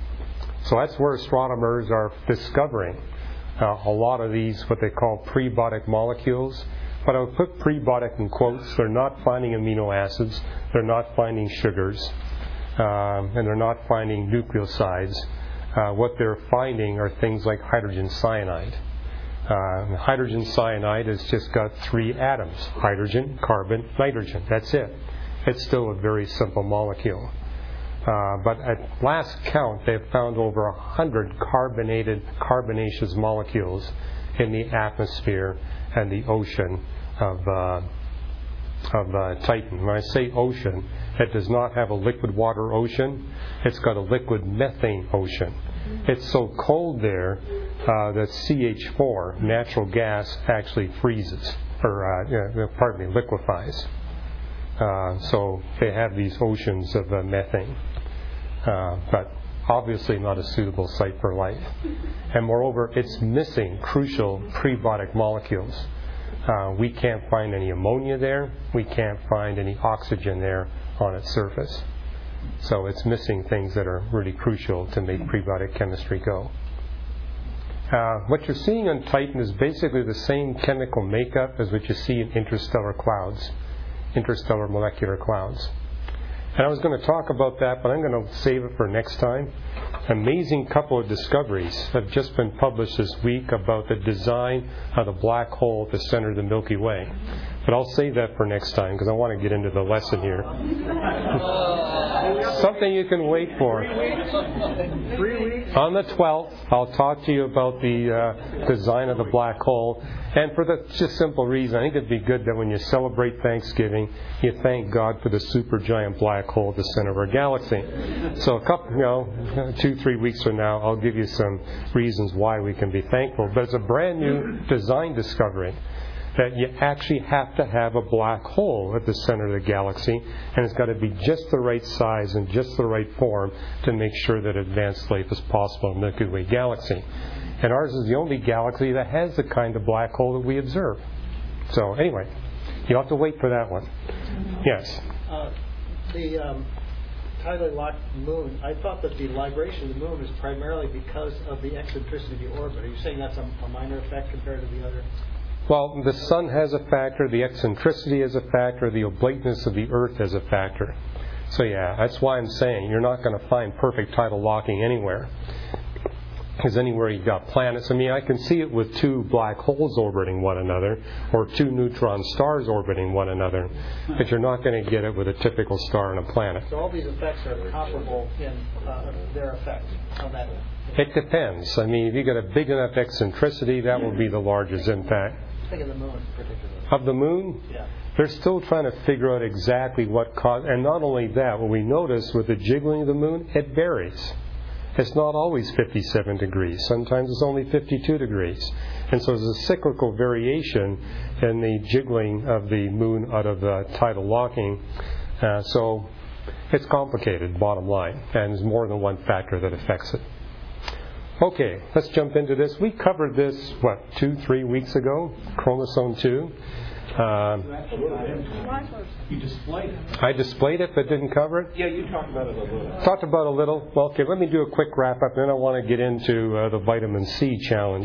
So that's where astronomers are discovering uh, a lot of these, what they call prebiotic molecules. But I would put prebiotic in quotes. They're not finding amino acids, they're not finding sugars, um, and they're not finding nucleosides. Uh, what they're finding are things like hydrogen cyanide. Uh, hydrogen cyanide has just got three atoms: hydrogen, carbon, nitrogen. That's it. It's still a very simple molecule. Uh, but at last count, they've found over a hundred carbonated, carbonaceous molecules in the atmosphere and the ocean of uh, of uh, Titan. When I say ocean, it does not have a liquid water ocean. It's got a liquid methane ocean. It's so cold there uh, that C H four, natural gas, actually freezes, or uh, you know, pardon me, liquefies. Uh, so they have these oceans of uh, methane, uh, but obviously not a suitable site for life. And moreover, it's missing crucial prebiotic molecules. Uh, we can't find any ammonia there. We can't find any oxygen there on its surface. So it's missing things that are really crucial to make prebiotic chemistry go. Uh, what you're seeing on Titan is basically the same chemical makeup as what you see in interstellar clouds, interstellar molecular clouds. And I was going to talk about that, but I'm going to save it for next time. Amazing couple of discoveries have just been published this week about the design of the black hole at the center of the Milky Way. But I'll save that for next time because I want to get into the lesson here. Something you can wait for. Three weeks. On the twelfth, I'll talk to you about the uh, design of the black hole. And for the just simple reason, I think it'd be good that when you celebrate Thanksgiving, you thank God for the supergiant black hole at the center of our galaxy. So a couple, you know, two, three weeks from now, I'll give you some reasons why we can be thankful. But it's a brand new design discovery that you actually have to have a black hole at the center of the galaxy, and it's got to be just the right size and just the right form to make sure that advanced life is possible in the Milky Way galaxy. And ours is the only galaxy that has the kind of black hole that we observe. So anyway, you'll have to wait for that one. Yes? Uh, the um, tidally locked moon, I thought that the libration of the moon is primarily because of the eccentricity of the orbit. Are you saying that's a, a minor effect compared to the other? Well, the sun has a factor, the eccentricity is a factor, the oblateness of the Earth is a factor. So yeah, that's why I'm saying you're not going to find perfect tidal locking anywhere. Because anywhere you've got planets, I mean, I can see it with two black holes orbiting one another, or two neutron stars orbiting one another, but you're not going to get it with a typical star and a planet. So all these effects are comparable in uh, their effect on that? It depends. I mean, if you get a big enough eccentricity, that will be the largest impact. Think of the moon particularly. Of the moon? Yeah. They're still trying to figure out exactly what caused, and not only that, what we notice with the jiggling of the moon, it varies. It's not always fifty-seven degrees. Sometimes it's only fifty-two degrees. And so there's a cyclical variation in the jiggling of the moon out of the tidal locking. Uh, so it's complicated, bottom line, and there's more than one factor that affects it. Okay, let's jump into this. We covered this, what, two, three weeks ago, chromosome two. Um, You displayed it. I displayed it but didn't cover it? Yeah, you talked about it a little. Talked about a little. Well, okay, let me do a quick wrap up, and then I want to get into uh, the vitamin C challenge.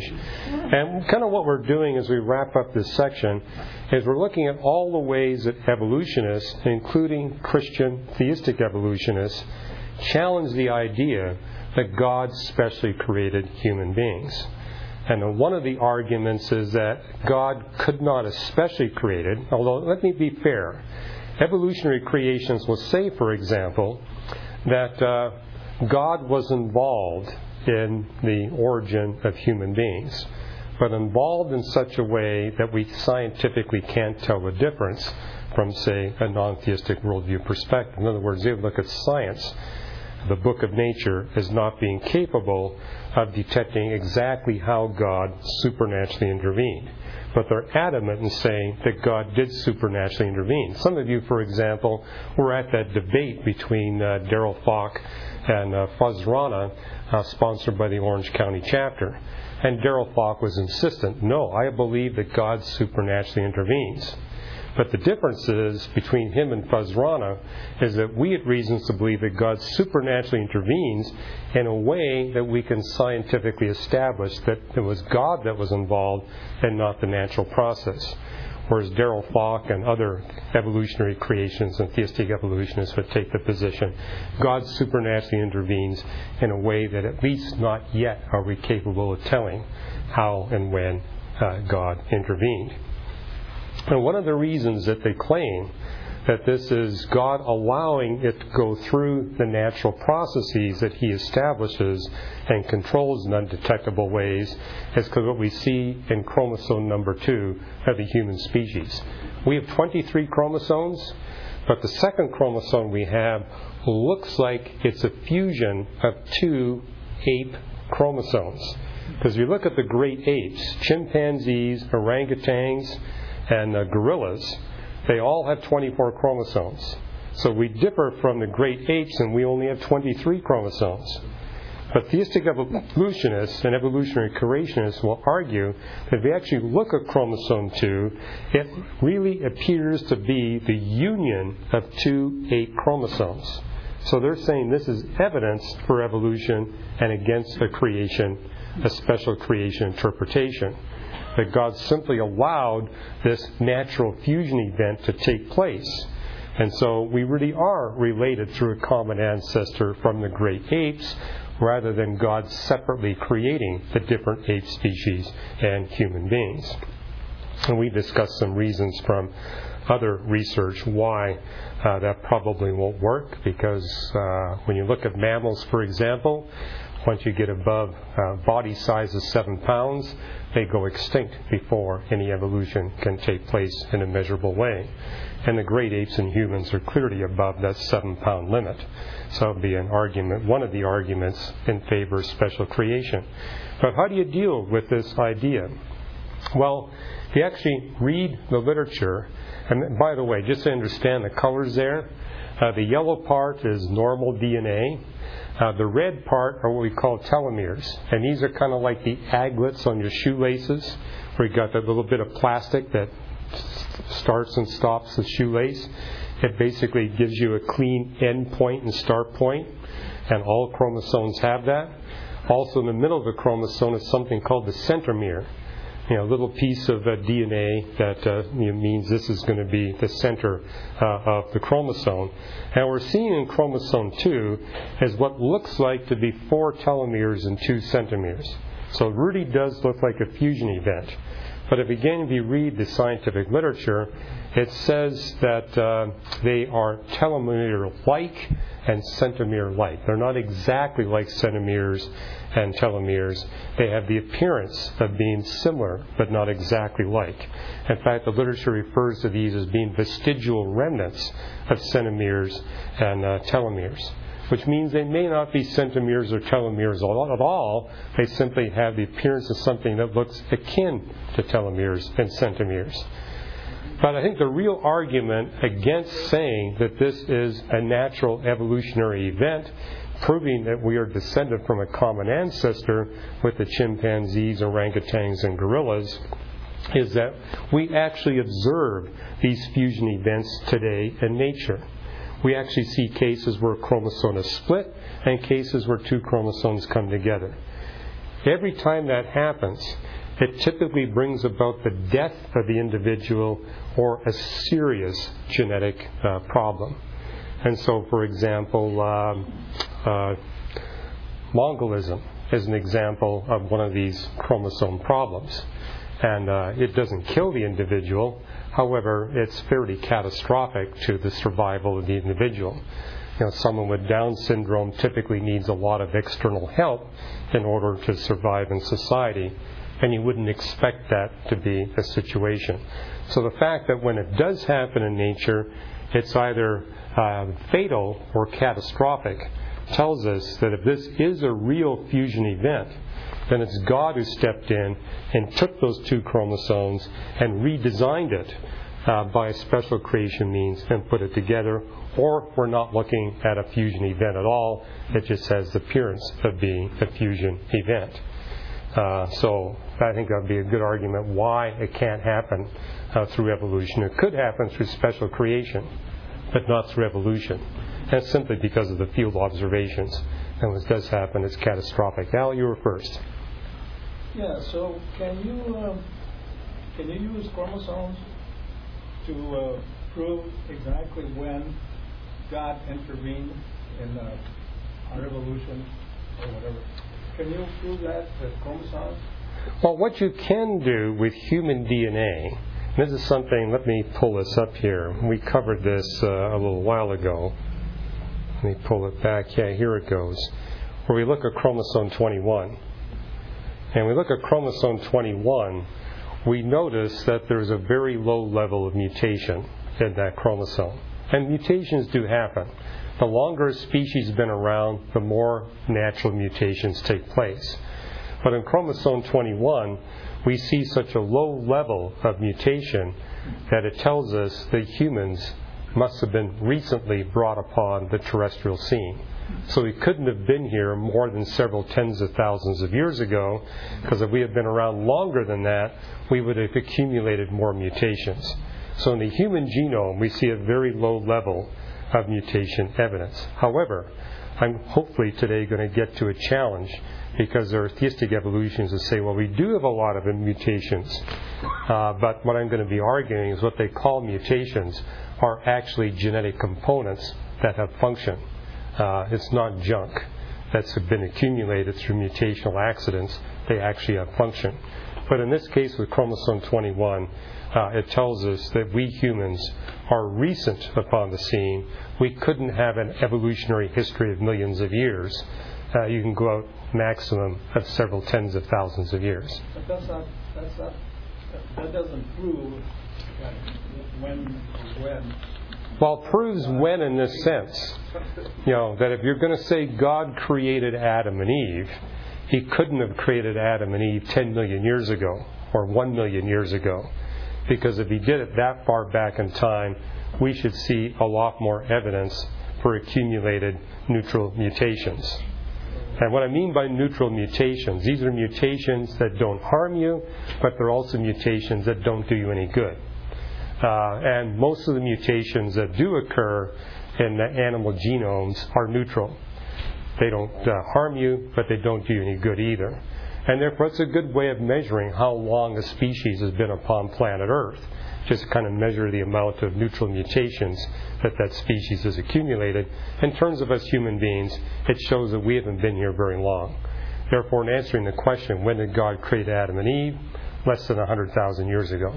And kind of what we're doing as we wrap up this section is we're looking at all the ways that evolutionists, including Christian theistic evolutionists, challenge the idea that God specially created human beings. And one of the arguments is that God could not especially create it, although let me be fair. Evolutionary creationists will say, for example, that uh, God was involved in the origin of human beings, but involved in such a way that we scientifically can't tell the difference from, say, a non-theistic worldview perspective. In other words, they would look at science, the book of nature, as not being capable of detecting exactly how God supernaturally intervened. But they're adamant in saying that God did supernaturally intervene. Some of you, for example, were at that debate between uh, Daryl Falk and uh, Fuzz Rana, uh, sponsored by the Orange County chapter. And Daryl Falk was insistent, no, I believe that God supernaturally intervenes. But the difference is between him and Fuzz Rana is that we have reasons to believe that God supernaturally intervenes in a way that we can scientifically establish that it was God that was involved and not the natural process. Whereas Daryl Falk and other evolutionary creationists and theistic evolutionists would take the position God supernaturally intervenes in a way that at least not yet are we capable of telling how and when uh, God intervened. And one of the reasons that they claim that this is God allowing it to go through the natural processes that He establishes and controls in undetectable ways is because what we see in chromosome number two of the human species. We have twenty-three chromosomes, but the second chromosome we have looks like it's a fusion of two ape chromosomes. Because if you look at the great apes, chimpanzees, orangutans, and uh, gorillas, they all have twenty-four chromosomes. So we differ from the great apes and we only have twenty-three chromosomes. But theistic evolutionists and evolutionary creationists will argue that if we actually look at chromosome two, it really appears to be the union of two ape chromosomes. So they're saying this is evidence for evolution and against a creation, a special creation interpretation. That God simply allowed this natural fusion event to take place. And so we really are related through a common ancestor from the great apes, rather than God separately creating the different ape species and human beings. And we discussed some reasons from other research why uh, that probably won't work, because uh, when you look at mammals, for example, once you get above uh, body size of seven pounds, they go extinct before any evolution can take place in a measurable way. And the great apes and humans are clearly above that seven pound limit. So it would be an argument, one of the arguments in favor of special creation. But how do you deal with this idea? Well, if you actually read the literature, and by the way, just to understand the colors there, uh, the yellow part is normal D N A. Uh, the red part are what we call telomeres, and these are kind of like the aglets on your shoelaces, where you got that little bit of plastic that starts and stops the shoelace. It basically gives you a clean end point and start point, and all chromosomes have that. Also, in the middle of the chromosome is something called the centromere. You know, a little piece of uh, D N A that uh, you know, means this is going to be the center uh, of the chromosome. And what we're seeing in chromosome two is what looks like to be four telomeres and two centromeres. So it really does look like a fusion event. But if again, if you read the scientific literature, it says that uh, they are telomere-like and centromere-like. They're not exactly like centromeres and telomeres. They have the appearance of being similar, but not exactly like. In fact, the literature refers to these as being vestigial remnants of centromeres and uh, telomeres, which means they may not be centromeres or telomeres at all. They simply have the appearance of something that looks akin to telomeres and centromeres. But I think the real argument against saying that this is a natural evolutionary event, proving that we are descended from a common ancestor with the chimpanzees, orangutans, and gorillas, is that we actually observe these fusion events today in nature. We actually see cases where a chromosome is split and cases where two chromosomes come together. Every time that happens, it typically brings about the death of the individual or a serious genetic uh, problem. And so, for example, um, uh, Mongolism is an example of one of these chromosome problems. And uh, it doesn't kill the individual. However, it's fairly catastrophic to the survival of the individual. You know, someone with Down syndrome typically needs a lot of external help in order to survive in society, and you wouldn't expect that to be a situation. So the fact that when it does happen in nature, it's either uh, fatal or catastrophic tells us that if this is a real fusion event, then it's God who stepped in and took those two chromosomes and redesigned it uh, by a special creation means and put it together. Or we're not looking at a fusion event at all. It just has the appearance of being a fusion event. Uh, so I think that would be a good argument why it can't happen uh, through evolution. It could happen through special creation, but not through evolution. That's simply because of the field observations. And when this does happen, it's catastrophic. Al, you were first. Yeah, so can you um, can you use chromosomes to uh, prove exactly when God intervened in uh, our evolution or whatever? Can you prove that with chromosomes? Well, what you can do with human D N A, this is something, let me pull this up here. We covered this uh, a little while ago. Let me pull it back. Yeah, here it goes. Where we look at chromosome twenty-one. And we look at chromosome twenty-one, we notice that there's a very low level of mutation in that chromosome. And mutations do happen. The longer a species has been around, the more natural mutations take place. But in chromosome twenty-one, we see such a low level of mutation that it tells us that humans must have been recently brought upon the terrestrial scene. So we couldn't have been here more than several tens of thousands of years ago, because if we had been around longer than that, we would have accumulated more mutations. So in the human genome, we see a very low level of mutation evidence. However, I'm hopefully today going to get to a challenge, because there are theistic evolutionists that say, well, we do have a lot of mutations. Uh, but what I'm going to be arguing is what they call mutations are actually genetic components that have function. Uh, it's not junk that's been accumulated through mutational accidents. They actually have function. But in this case with chromosome twenty-one, uh, it tells us that we humans are recent upon the scene. We couldn't have an evolutionary history of millions of years. Uh, you can go out maximum of several tens of thousands of years. But that's not, that's not, that doesn't prove when, when. Well, it proves when in this sense. You know, that if you're going to say God created Adam and Eve, He couldn't have created Adam and Eve ten million years ago or one million years ago. Because if He did it that far back in time, we should see a lot more evidence for accumulated neutral mutations. And what I mean by neutral mutations, these are mutations that don't harm you, but they're also mutations that don't do you any good. Uh, and most of the mutations that do occur in the animal genomes are neutral. They don't uh, harm you, but they don't do you any good either. And therefore, it's a good way of measuring how long a species has been upon planet Earth. Just kind of measure the amount of neutral mutations that that species has accumulated. In terms of us human beings, it shows that we haven't been here very long. Therefore, in answering the question, when did God create Adam and Eve? Less than one hundred thousand years ago.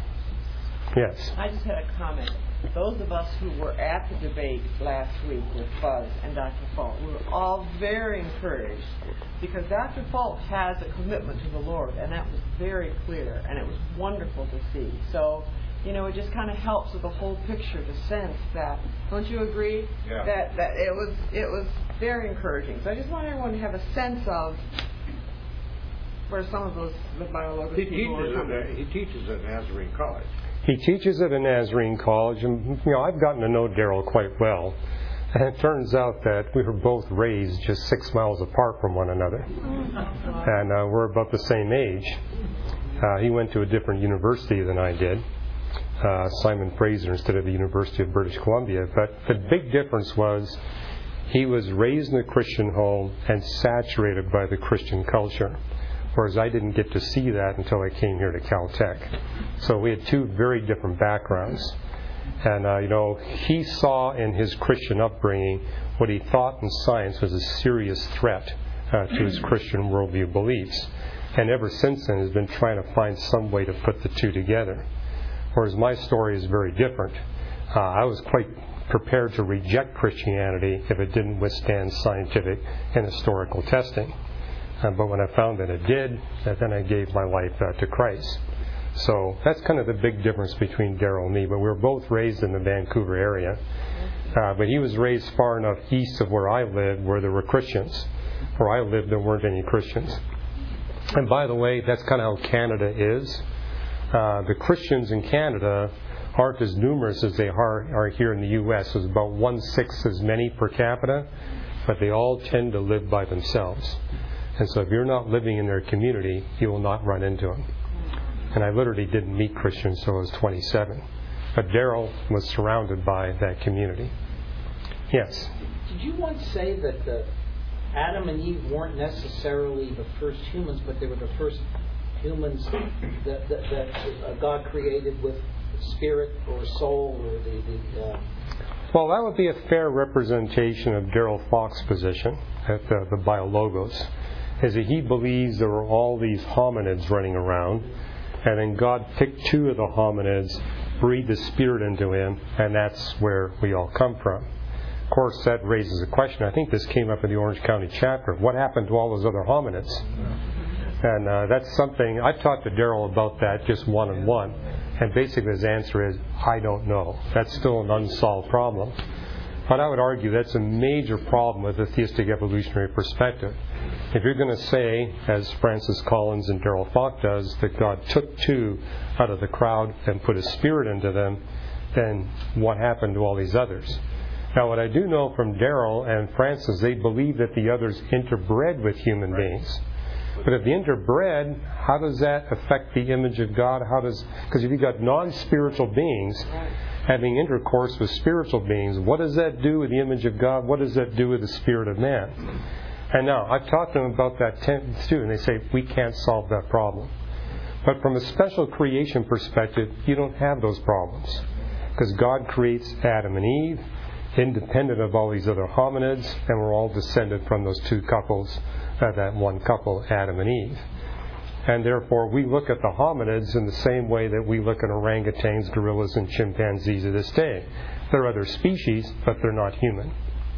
Yes. I just had a comment. Those of us who were at the debate last week with Buzz and Doctor Falk, we were all very encouraged, because Doctor Falk has a commitment to the Lord, and that was very clear, and it was wonderful to see. So, you know, it just kind of helps with the whole picture to sense that. Don't you agree? Yeah. That that it was it was very encouraging. So I just want everyone to have a sense of where some of those the biological He people teaches are coming. at, he teaches at Nazarene College. He teaches at a Nazarene college, and you know, I've gotten to know Darrell quite well. And it turns out that we were both raised just six miles apart from one another. And uh, we're about the same age. Uh, he went to a different university than I did, uh, Simon Fraser instead of the University of British Columbia. But the big difference was he was raised in a Christian home and saturated by the Christian culture, whereas I didn't get to see that until I came here to Caltech. So we had two very different backgrounds. And, uh, you know, he saw in his Christian upbringing what he thought in science was a serious threat uh, to his Christian worldview beliefs. And ever since then has been trying to find some way to put the two together. Whereas my story is very different. Uh, I was quite prepared to reject Christianity if it didn't withstand scientific and historical testing. Uh, but when I found that it did, then I gave my life uh, to Christ. So that's kind of the big difference between Darrell and me. But we were both raised in the Vancouver area. Uh, but he was raised far enough east of where I lived where there were Christians. Where I lived, there weren't any Christians. And by the way, that's kind of how Canada is. Uh, the Christians in Canada aren't as numerous as they are, are here in the U S. There's about one-sixth as many per capita, but they all tend to live by themselves. And so if you're not living in their community, you will not run into them. And I literally didn't meet Christians until I was twenty-seven. But Darrell was surrounded by that community. Yes? Did you once say that the Adam and Eve weren't necessarily the first humans, but they were the first humans that, that, that uh, God created with spirit or soul or the... the uh... Well, that would be a fair representation of Darrell Fox's position at the, the Biologos, is that he believes there were all these hominids running around, and then God picked two of the hominids, breathed the spirit into him, and that's where we all come from. Of course, that raises a question. I think this came up in the Orange County chapter. What happened to all those other hominids? And uh, that's something, I've talked to Darrell about that just one-on-one, and basically his answer is, I don't know. That's still an unsolved problem. But I would argue that's a major problem with the theistic evolutionary perspective. If you're going to say, as Francis Collins and Darrell Fox does, that God took two out of the crowd and put a spirit into them, then what happened to all these others? Now, what I do know from Darrell and Francis, they believe that the others interbred with human beings. But if the interbred, how does that affect the image of God? How does, because if you've got non-spiritual beings having intercourse with spiritual beings, what does that do with the image of God? What does that do with the spirit of man? And now, I've talked to them about that too, and they say, we can't solve that problem. But from a special creation perspective, you don't have those problems. Because God creates Adam and Eve, independent of all these other hominids, and we're all descended from those two couples, uh, that one couple, Adam and Eve. And therefore, we look at the hominids in the same way that we look at orangutans, gorillas, and chimpanzees to this day. They're other species, but they're not human.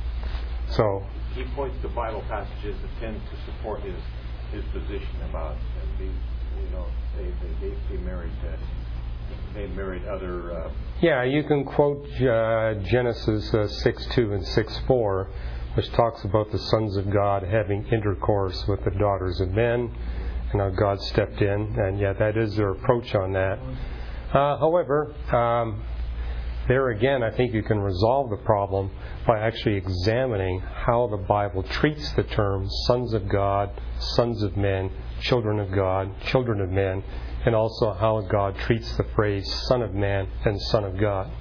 So he points to Bible passages that tend to support his his position about uh, the, you know, they they, they, they married uh, they married other. Uh, yeah, you can quote uh, Genesis uh, six two and six four, which talks about the sons of God having intercourse with the daughters of men, and how God stepped in, and yeah, that is their approach on that. Uh, however, um, there again, I think you can resolve the problem by actually examining how the Bible treats the terms sons of God, sons of men, children of God, children of men, and also how God treats the phrase son of man and son of God.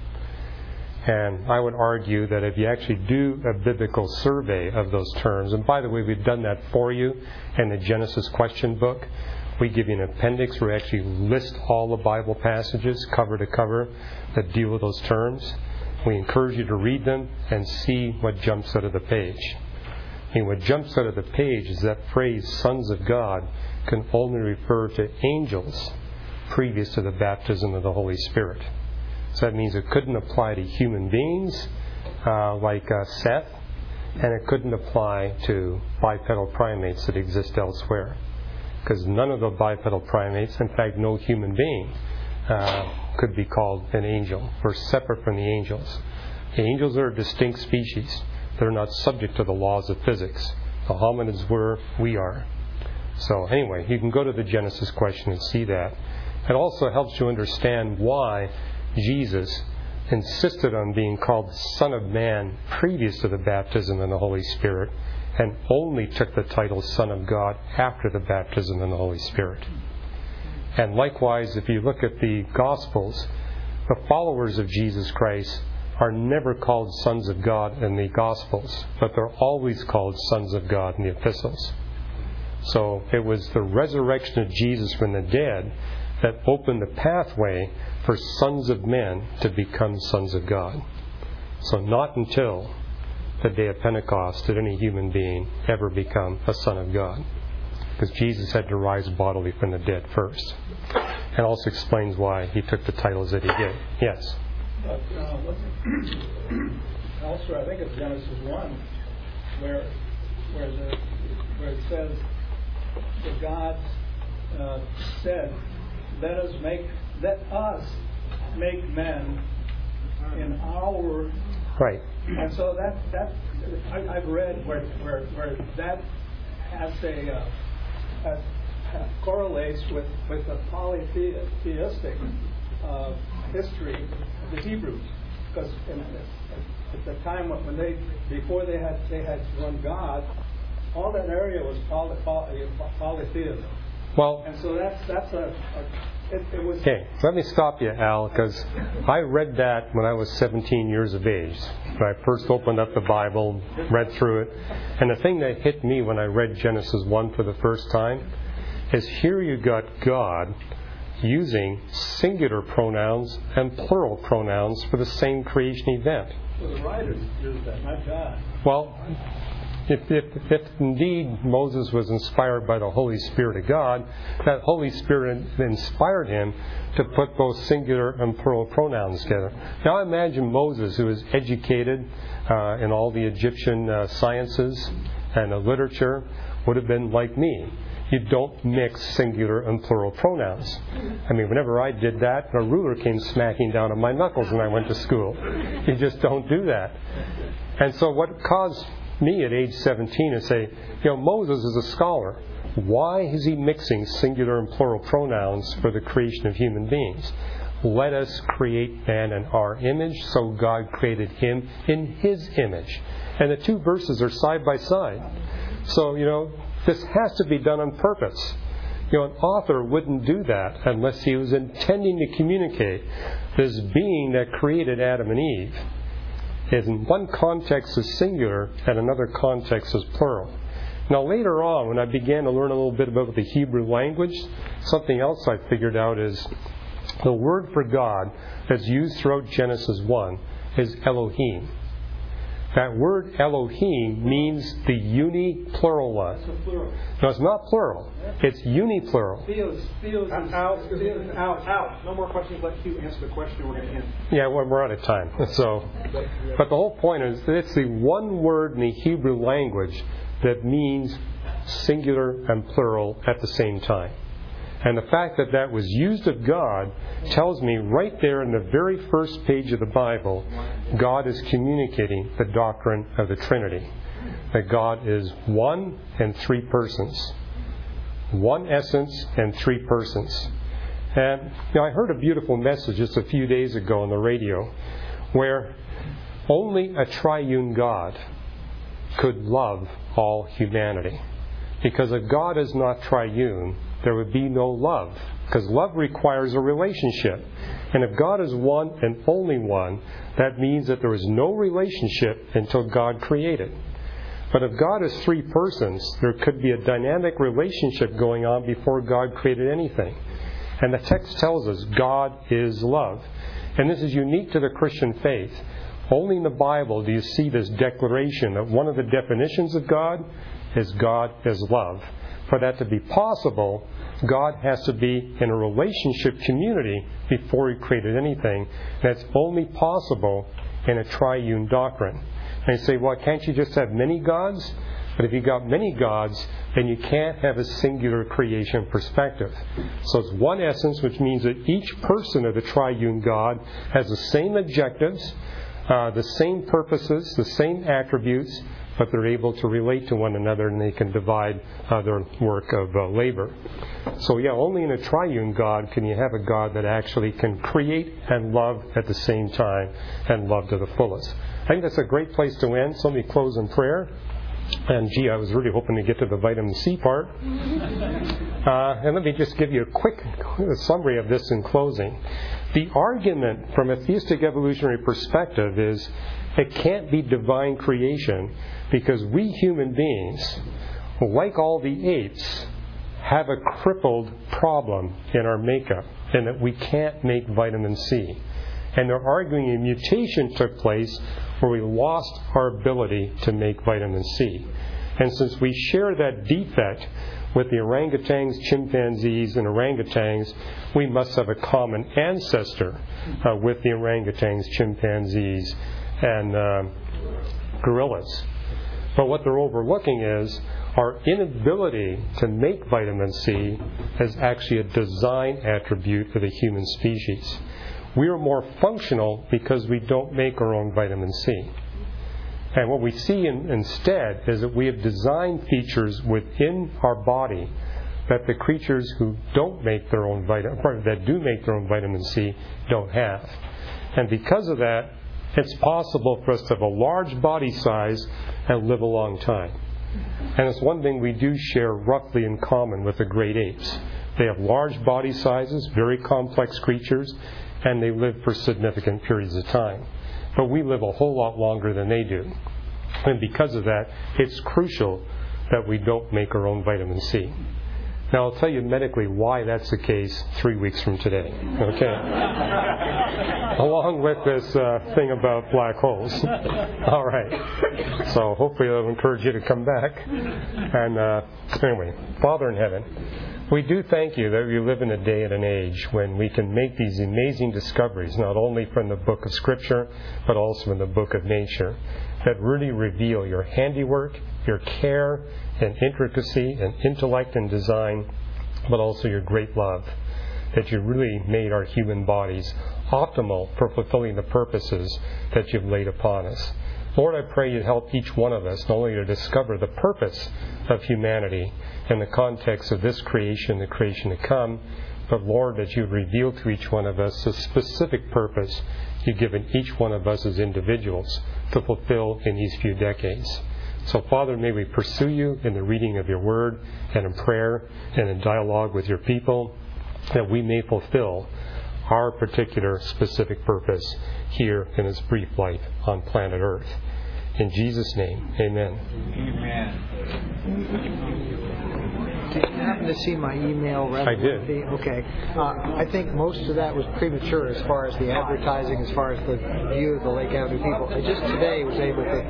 And I would argue that if you actually do a biblical survey of those terms, and by the way, we've done that for you in the Genesis question book. We give you an appendix where we actually list all the Bible passages cover to cover that deal with those terms. We encourage you to read them and see what jumps out of the page. And what jumps out of the page is that phrase, sons of God, can only refer to angels previous to the baptism of the Holy Spirit. So that means it couldn't apply to human beings uh, like uh, Seth, and it couldn't apply to bipedal primates that exist elsewhere. Because none of the bipedal primates, in fact, no human being, uh, could be called an angel. We're separate from the angels. The angels are a distinct species. They're not subject to the laws of physics. The hominids were, we are. So anyway, you can go to the Genesis question and see that. It also helps you understand why Jesus insisted on being called Son of Man previous to the baptism in the Holy Spirit, and only took the title Son of God after the baptism in the Holy Spirit. And likewise, if you look at the Gospels, the followers of Jesus Christ are never called sons of God in the Gospels, but they're always called sons of God in the epistles. So it was the resurrection of Jesus from the dead that opened the pathway for sons of men to become sons of God. So not until the day of Pentecost did any human being ever become a son of God, because Jesus had to rise bodily from the dead first. And also explains why he took the titles that he did. Yes? But uh, elsewhere, I think it's Genesis one, where where, the, where it says that God uh, said, "Let us make, let us make men in our." Right. And so that that I, I've read where where where that has a uh, has, has correlates with with the polytheistic uh, history of the Hebrews, because in, at the time when they before they had they had one God, all that area was poly, poly, polytheism. Well, and so that's that's a, a it, it was. Okay, let me stop you, Al, because I read that when I was seventeen years of age. When I first opened up the Bible, read through it, and the thing that hit me when I read Genesis one for the first time is here you got God using singular pronouns and plural pronouns for the same creation event. Well, the writers used that, not God. Well, if, if, if indeed Moses was inspired by the Holy Spirit of God, that Holy Spirit inspired him to put both singular and plural pronouns together. Now I imagine Moses, who was educated uh, in all the Egyptian uh, sciences and uh, literature, would have been like me. You don't mix singular and plural pronouns. I mean, whenever I did that, a ruler came smacking down on my knuckles when I went to school. You just don't do that. And so what caused me at age seventeen to say, you know, Moses is a scholar. Why is he mixing singular and plural pronouns for the creation of human beings? Let us create man in our image, so God created him in his image. And the two verses are side by side. So, you know, this has to be done on purpose. You know, an author wouldn't do that unless he was intending to communicate this being that created Adam and Eve is in one context is singular and another context is plural. Now later on, when I began to learn a little bit about the Hebrew language, something else I figured out is the word for God that's used throughout Genesis one is Elohim. That word Elohim means the uni-plural one. It's plural. No, it's not plural. It's uni-plural. Theos, theos, Out, out, out, out. No more questions. Let Hugh answer the question. We're going to end. Yeah, well, we're out of time. So, but the whole point is that it's the one word in the Hebrew language that means singular and plural at the same time. And the fact that that was used of God tells me right there in the very first page of the Bible, God is communicating the doctrine of the Trinity. That God is one and three persons. One essence and three persons. And you know, I heard a beautiful message just a few days ago on the radio where only a triune God could love all humanity. Because if God is not triune, there would be no love. Because love requires a relationship. And if God is one and only one, that means that there was no relationship until God created. But if God is three persons, there could be a dynamic relationship going on before God created anything. And the text tells us God is love. And this is unique to the Christian faith. Only in the Bible do you see this declaration that one of the definitions of God is God is love. For that to be possible, God has to be in a relationship community before He created anything. That's only possible in a triune doctrine. And you say, well, can't you just have many gods? But if you've got many gods, then you can't have a singular creation perspective. So it's one essence, which means that each person of the triune God has the same objectives, uh, the same purposes, the same attributes, but they're able to relate to one another and they can divide uh, their work of uh, labor. So yeah, only in a triune God can you have a God that actually can create and love at the same time and love to the fullest. I think that's a great place to end. So let me close in prayer. And gee, I was really hoping to get to the vitamin C part. Uh, and let me just give you a quick summary of this in closing. The argument from a theistic evolutionary perspective is it can't be divine creation because we human beings, like all the apes, have a crippled problem in our makeup, and that we can't make vitamin C. And they're arguing a mutation took place where we lost our ability to make vitamin C. And since we share that defect with the orangutans, chimpanzees, and orangutans, we must have a common ancestor uh, with the orangutans, chimpanzees, and uh, gorillas. But what they're overlooking is our inability to make vitamin C is actually a design attribute of the human species. We are more functional because we don't make our own vitamin C. And what we see in, instead is that we have designed features within our body that the creatures who don't make their own vitamin, that do make their own vitamin C, don't have. And because of that, it's possible for us to have a large body size and live a long time. And it's one thing we do share roughly in common with the great apes. They have large body sizes, very complex creatures, and they live for significant periods of time. But we live a whole lot longer than they do. And because of that, it's crucial that we don't make our own vitamin C. Now, I'll tell you medically why that's the case three weeks from today. Okay? Along with this uh, thing about black holes. All right. So hopefully I'll encourage you to come back. And uh, anyway, Father in heaven, we do thank you that we live in a day and an age when we can make these amazing discoveries, not only from the book of Scripture, but also in the book of nature, that really reveal your handiwork, your care and intricacy and intellect and design, but also your great love, that you really made our human bodies optimal for fulfilling the purposes that you've laid upon us. Lord, I pray you'd help each one of us not only to discover the purpose of humanity in the context of this creation, the creation to come, but Lord, that you'd reveal to each one of us the specific purpose you've given each one of us as individuals to fulfill in these few decades. So, Father, may we pursue you in the reading of your word and in prayer and in dialogue with your people, that we may fulfill our particular specific purpose here in this brief life on planet Earth. In Jesus' name, amen. Amen. Did you happen to see my email? I did. Okay. Uh, I think most of that was premature as far as the advertising, as far as the view of the Lake Avenue people. I just today was able to